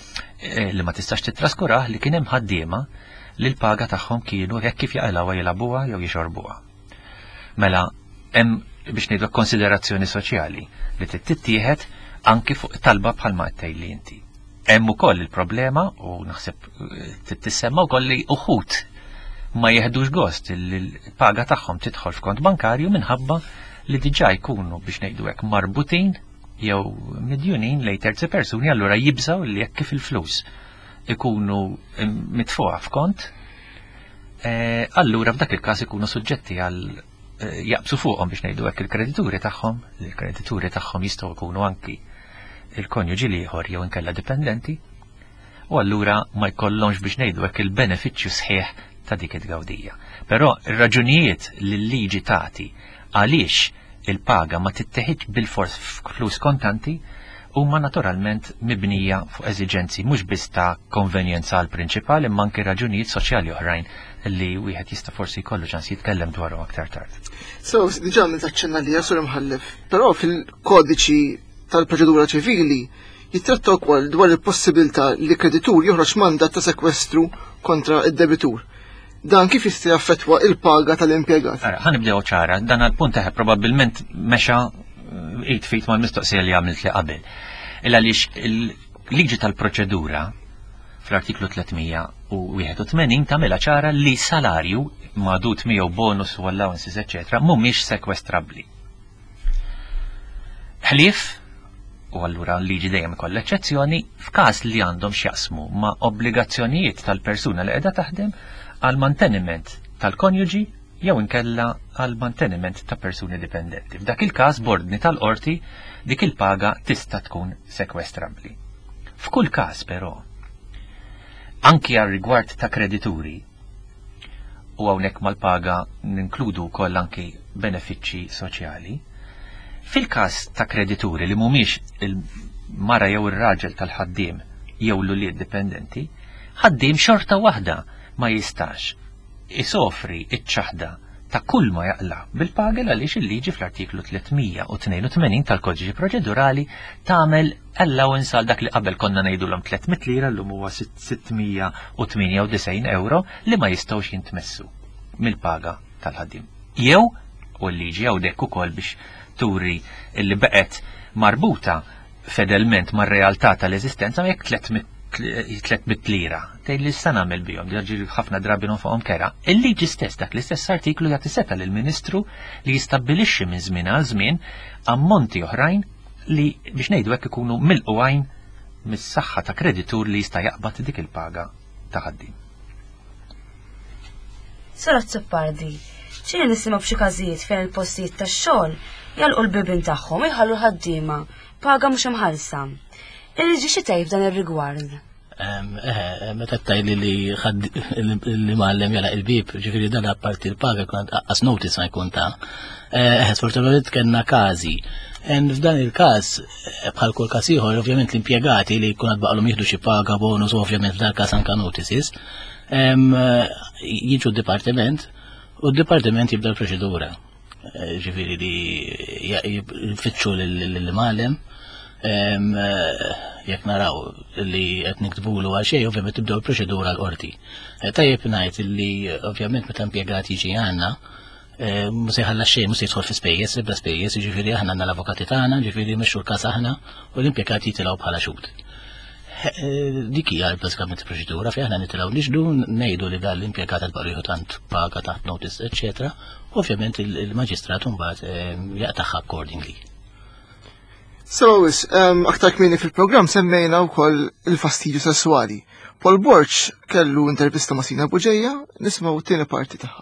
li ma tistax titraskurah li kien hemm ħaddiema li l-paga tagħhom kienu hekk kif jaqilgħuha jilagħbuha jew jixorbuha. Mela hemm biex ngħidu konsiderazzjoni soċjali li tittieħed anki fuq talba bħalma tgħidli inti. Hemm ukoll il-problema u naħseb tissemma wkoll li uħud ma jeħdux gost il-paga tagħhom tidħol f'kont bankarju minħabba li diġà jkunu biex ngħidu hekk marbutin jew midjunin lejn terzi persuni, allura jibżaw li jekk kif il-flus ikunu mitfuqa f'kont, allura f'dak il-każ ikunu suġġetti għal jaqbsu fuqhom biex ngħidu hekk il-kredituri tagħhom jistgħu jkunu anki il-konjuġi ieħor jew inkella dipendenti, u allura ma jkollhomx biex ngħidu hekk il-benefiċċju sħiħ ta' dik id-gawdija. Però ir-raġunijiet li l-liġi tagħti għaliex il-paga ma titteħidx bil-fors flus kontanti huma naturalment mibnija fuq eżiġenzi mhux biss ta' konvenjenza għal prinċipali imma anke raġunijiet soċjali oħrajn li wieħed jista' forsi jkollu ċans jitkellem dwarhom aktar tard. So, diġà minn taċċenna li Sur Mħallef, però fil-kodiċi tal-proċedura ċivili jitratta wkoll dwar il-possibilità li kreditur joħroġ mandat ta' sekwestru kontra id-debitur. Dan kif jista' jaffettwa il-paga tal-impjegat? Ħanibdew ċara, dan għal-punt probabbilment mexa 8 feet mal-mistoqsija li għamilt li qabel. Illa għaliex il-liġi tal-proċedura fl-artiklu 381 tagħmilha ċara li salarju madut miegħu bonus u allowances eċetera mhumiex sekwestrabbli. Ħlief u allura l-liġi dejjem ikoll eċċezzjoni f'każ li għandhom x'jaqsmu ma' obbligazzjonijiet tal-persuna li qiegħda taħdem għal manteniment tal-konjuġi jew inkella għal manteniment ta' persuni dipendenti. F'dak il-każ bordni tal-qorti dik il-paga tista' tkun sekwestrabbli. F'kull każ però, anki għal rigward ta' kredituri, u hawnhekk mal-paga ninkludu wkoll anki benefiċċji soċjali, fil-każ ta' kredituri li mhumiex il-mara jew ir-raġel tal-ħaddiem jew l-ulied dipendenti, ħaddiem xorta waħda ma jistax isofri iċ-ċaħda ta' kull ma jaqla bil-paga għaliex il-liġi fl-artiklu 382 tal-Kodiċi Proċedurali tagħmel allowance għal dak li qabel konna ngħidulhom 300 lira llum huwa 698 euro li ma jistgħux jintmessu mill-paga tal-ħaddiem. Jew u l-liġi hawnhekk ukoll biex turi li beqet marbuta fedelment mar-realtà tal-eżistenza jekk 300 lira. Tej li s-sana għamil bijom, dirġi ħafna drabi nfuqhom kera. Il-liġi stess dak l-istess artiklu jagħti seta lill-Ministru li jistabbilixxi minn żmien għal żmien ammonti oħrajn li biex ngħidu hekk ikunu milquwajn mis-saħħa ta' kreditur li jista' jaqbad dik il-paga ta' ħaddiem. Sora Zuppardi, x'inhi nisimgħu b'xi każijiet fejn il-postijiet tax-xogħol jalqu l-bibin tagħhom jħallu ħaddiema paga mhux imħallsa. Il-liġi xi tgħid f'dan ir-rigward? Meta tajli li mallem jala il-bib, ġifiri dan apparti il-paga kont as notice ma jkun ta' sfortunatament kellna każi. F'dan il-każ bħal kull każ ieħor, ovvjament l-impjegati li jkun baqalhom jieħdu xi paga bonus u ovvjament f'dan każ anke notices, jiġu d-dipartiment u d-dipartiment jibda l-proċedura. Ġifiri li jfittxu l-mallem jekk naraw li qed niktbulu għal xejn ovvjament tibdew il-proċedura l-qorti. Tajjeb ngħid li ovvjament meta impjegat jiġi għandna mhux se jħallas xejn, mhux se jidħol fi spejjeż, ibda spejjeż, jiġifieri aħna għandna l-avukati tagħna, ġifieri mexxu l-każ aħna u l-impjegat jitilgħu bħala xhud. Dik hija bażikament il-proċedura fejn aħna nitilgħu nixdu ngħidu li dan l-impjegat qed baqgħu tant paga taħt notice, eċetera, ovvjament il-maġistrat mbagħad jaqtaħħa accordingly. Sewis, aktar kmieni fil-programm semmejna wkoll il-fastidju sessuali. Paul Borch kellu intervista ma' Sina Buġejja, nismgħu t-tieni parti tagħha.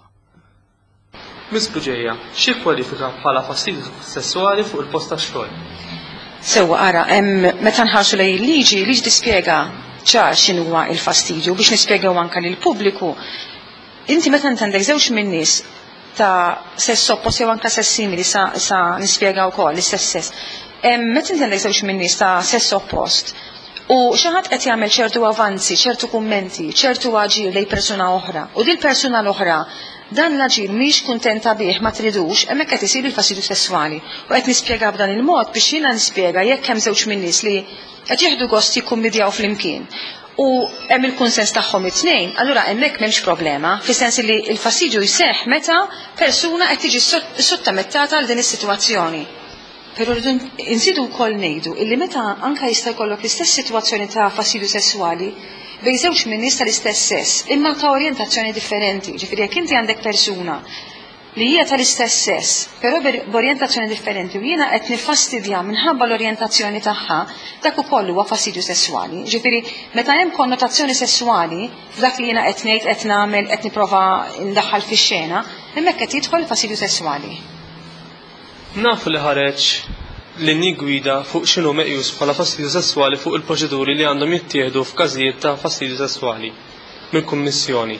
Miss Buġejja, xi kwalifika bħala fastidju sessuali fuq il-post tax-xogħol? Sewwa ara, meta nħarsu lejn il-liġi tispjega ċar x'inhuwa il-fastidju biex nispjegaw anke lill-pubbliku. Inti meta intendek żewġ minn nies ta' sess oppost jew anke sess simili sa nispjega wkoll l-istess sess. Meta intendek żewġ minn nies ta' sess oppost u xi ħadd qed jagħmel ċertu avanzi, ċertu kummenti, ċertu aġir lejn persuna oħra u din persuna l-oħra dan l-aġir mhix kuntenta bih ma tridux, hemmhekk qed isir il-fastidju sesswali. U qed nispjega b'dan il-mod biex jiena nispjega jekk hemm żewġ minn nies li qed jieħdu gost jikkummedjaw flimkien u hemm il-kunsens tagħhom it-tnejn, allura hemmhekk m'hemmx problema, fis-sens li l-fastidju jseħħ meta persuna qed tiġi sottomettata għal din is-sitwazzjoni. Però rridu insidu wkoll ngħidu illi meta anke jista' jkollok l-istess sitwazzjoni ta' fastidju sesswali bejn żewġ minn nies tal-istess sess, imma ta' orjentazzjoni differenti. Ġifieri jekk inti għandek persuna li hija tal-istess sess, però b'orjentazzjoni differenti u jiena qed nifastidja minħabba l-orjentazzjoni tagħha, dak ukoll huwa fastidju sesswali. Ġifieri meta hemm konnotazzjoni sesswali f'dak li jiena qed ngħid, qed nagħmel, qed nipprova ndaħħal fix-xena, hemmhekk qed jidħol fastidju sesswali. Nafu li ħareġ linji gwida fuq x'inhu meqjus bħala fastidju sesswali fuq il-proċeduri li għandhom jittieħdu f'każijiet ta' fastidju sesswali mill-Kummissjoni.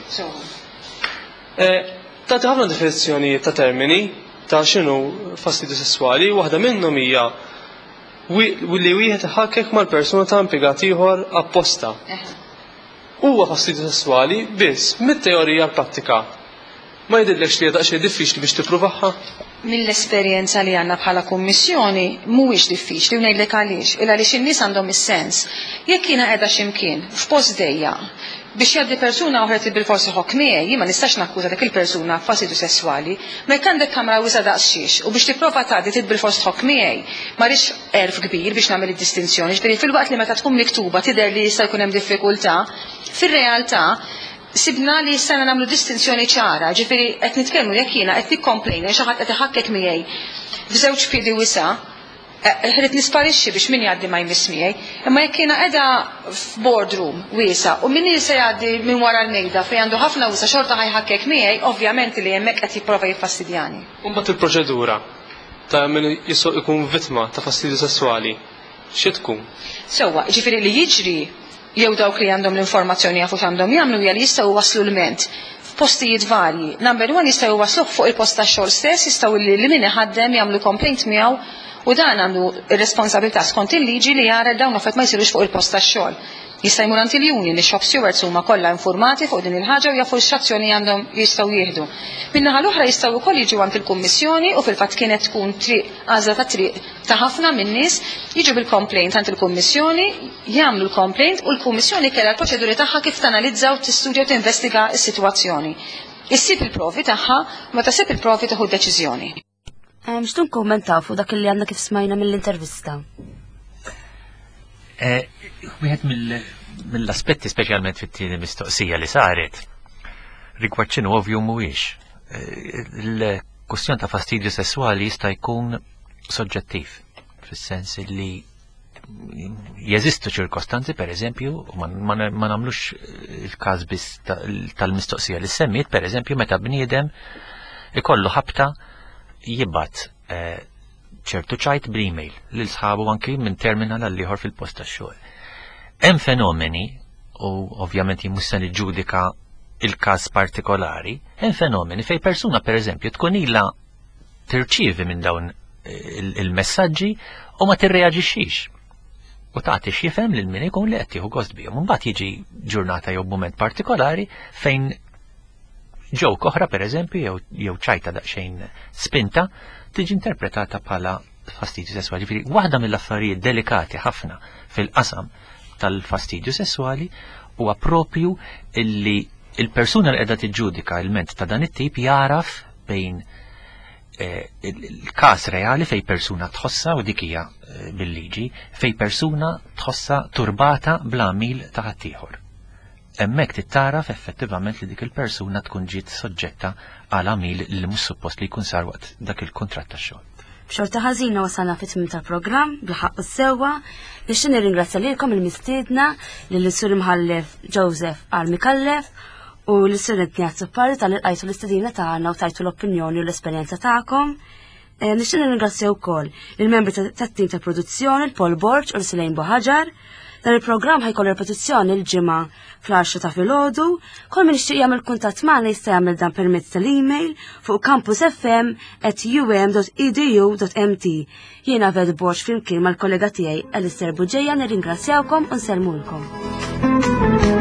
Tagħti ħafna definizzjonijiet ta' termini ta' x'inhu fastidju sesswali, waħda minnhom hija li wieħed iħakkek mal-persuna ta' impjegat ieħor apposta. Huwa fastidju sesswali biss mit-teorija l-prattika. Ma jidhirlekx li daqsxejn diffiċli biex tippruvaha? Mill-esperjenza li għandna bħala kummissjoni mhuwiex diffiċli u ngħidlek għaliex, il għaliex in-nies għandhom is-sens. Jekk jiena qiegħda x'imkien f'post dejjaq biex jgħaddi persuna oħra bil-forsi ħokk miegħi, jien ma nistax nakkuża dik il-persuna f'fastidu sesswali, ma jekk għandek kamra wisa daqsxiex u biex tipprova tgħaddi bil-forsi ħokk miegħi, m'għaliex erf kbir biex nagħmel id-distinzjoni, ġifieri fil-waqt li meta tkun miktuba tidher li jista' jkun hemm diffikultà, fir-realtà sibna li jistana nagħmlu distinzjoni ċara, ġifieri qed nitkellmu jekk jiena qed nikkomplejna xi ħadd qed iħakkek miegħi f'żewġ piedi wisa, ħrid nisparixxi biex min jgħaddi ma jmiss miegħi, imma jekk jiena qiegħda f'boardroom wiesa u min se jgħaddi minn wara l-mejda fejn għandu ħafna wisa xorta ħajħakkek miegħi, ovvjament li hemmhekk qed jipprova jiffastidjani. Imbagħad il-proċedura ta' min ikun vittma ta' fastidju sesswali xi tkun? Sewwa, ġifieri li jiġri jew dawk li għandhom l-informazzjoni jafu x'għandhom jagħmlu hija li jistgħu waslu l-ment f'postijiet varji. Number 1 jistgħu wasluh fuq il-post tax-xogħol stess, jistgħu li min iħaddem jagħmlu complaint miegħu u dan għandu ir-responsabilità skont il-liġi li jara dawn affett ma jsirux fuq il-post tax-xogħol. Jista' jmur għand il-union, ix-shop stewards huma kollha informati fuq din il-ħaġa u jafu x'azzjoni għandhom jistgħu jieħdu. Min-naħa l-oħra jistgħu wkoll jiġu għand il-kummissjoni u fil-fatt kienet tkun għażla ta' triq ta' ħafna min-nies jiġu bil-complaint għand il-kummissjoni, jagħmlu l-complaint u l-kummissjoni kellha l-proċeduri tagħha kif tanalizza u tistudja u tinvestiga s-sitwazzjoni. Issib il-provi tagħha, meta sib il-provi tieħu deċiżjoni. X'tun kommentaw fuq dak li għandna kif smajna mill-intervista? Wieħed mill-aspetti speċjalment fit-tieni mistoqsija li saret rigward x'inhu ovvju mhuwiex. Il-kwestjon ta' fastidju sesswali jista' jkun soġġettiv fis-sens li jeżistu ċirkostanzi pereżempju u ma nagħmlux il-każ biss tal-mistoqsija li semmiet, pereżempju meta bniedem ikollu ħabta jibgħat ċertu ċajt bl-email lil sħabu anki minn terminal għal ieħor fil-post tax-xogħol. Hemm fenomeni, u ovvjament mhux se niġġudika il-każ partikolari, hemm fenomeni fejn persuna pereżempju tkun ilha tirċievi minn dawn il-messaġġi u ma tirreaġixxix. U tagħti x'jifhem lil min ikun li qed tieħu gost bihom. Imbagħad jiġi ġurnata jew mument partikolari fejn ġewk oħra pereżempju jew ċajta daqsxejn spinta tiġi interpretata bħala fastidju sesswali. Ġifieri waħda mill-affarijiet delikati ħafna fil-qasam tal-fastidju sesswali huwa propju illi il-persuna li qiegħda tiġġudika il-ment ta' dan it-tip jaraf bejn il-każ reali fej persuna tħossa u dik hija bil-liġi fej persuna tħossa turbata bl-għamil ta' ħaddieħor. Hemmhekk tittaraf effettivament li dik il-persuna tkun ġiet soġġetta għal għamil li mhux suppost li jkun sar waqt dak il-kuntratt tax-xogħol. B'xorta ħażina wasalna fit-tmiem tal-programm bil-ħaqq sewwa biex nirringrazzja lilkom il-mistiedna lill-Sur Imħallef Joseph Al Mikallef u l-Sur Ignazio Parri tal-qajtu l-istedina tagħna u tajtu l-opinjoni u l-esperjenza tagħkom. Nixtieq nirringrazzja wkoll il-membri tat-tim ta' produzzjoni il-Paul Borġ u l-Silejn Boħaġar. Dan il-programm ħajkollu repetizzjoni l-ġimgħa fl-10 ta' filgħodu. Kull min jixtieq jagħmel kuntatt magħna jista' jagħmel dan permezz tal-email fuq campusfm@um.edu.mt. Jiena Ved Borġ flimkien mal-kollega tiegħi Alistair Buġejja nirringrazzjawkom u nsellmulkom.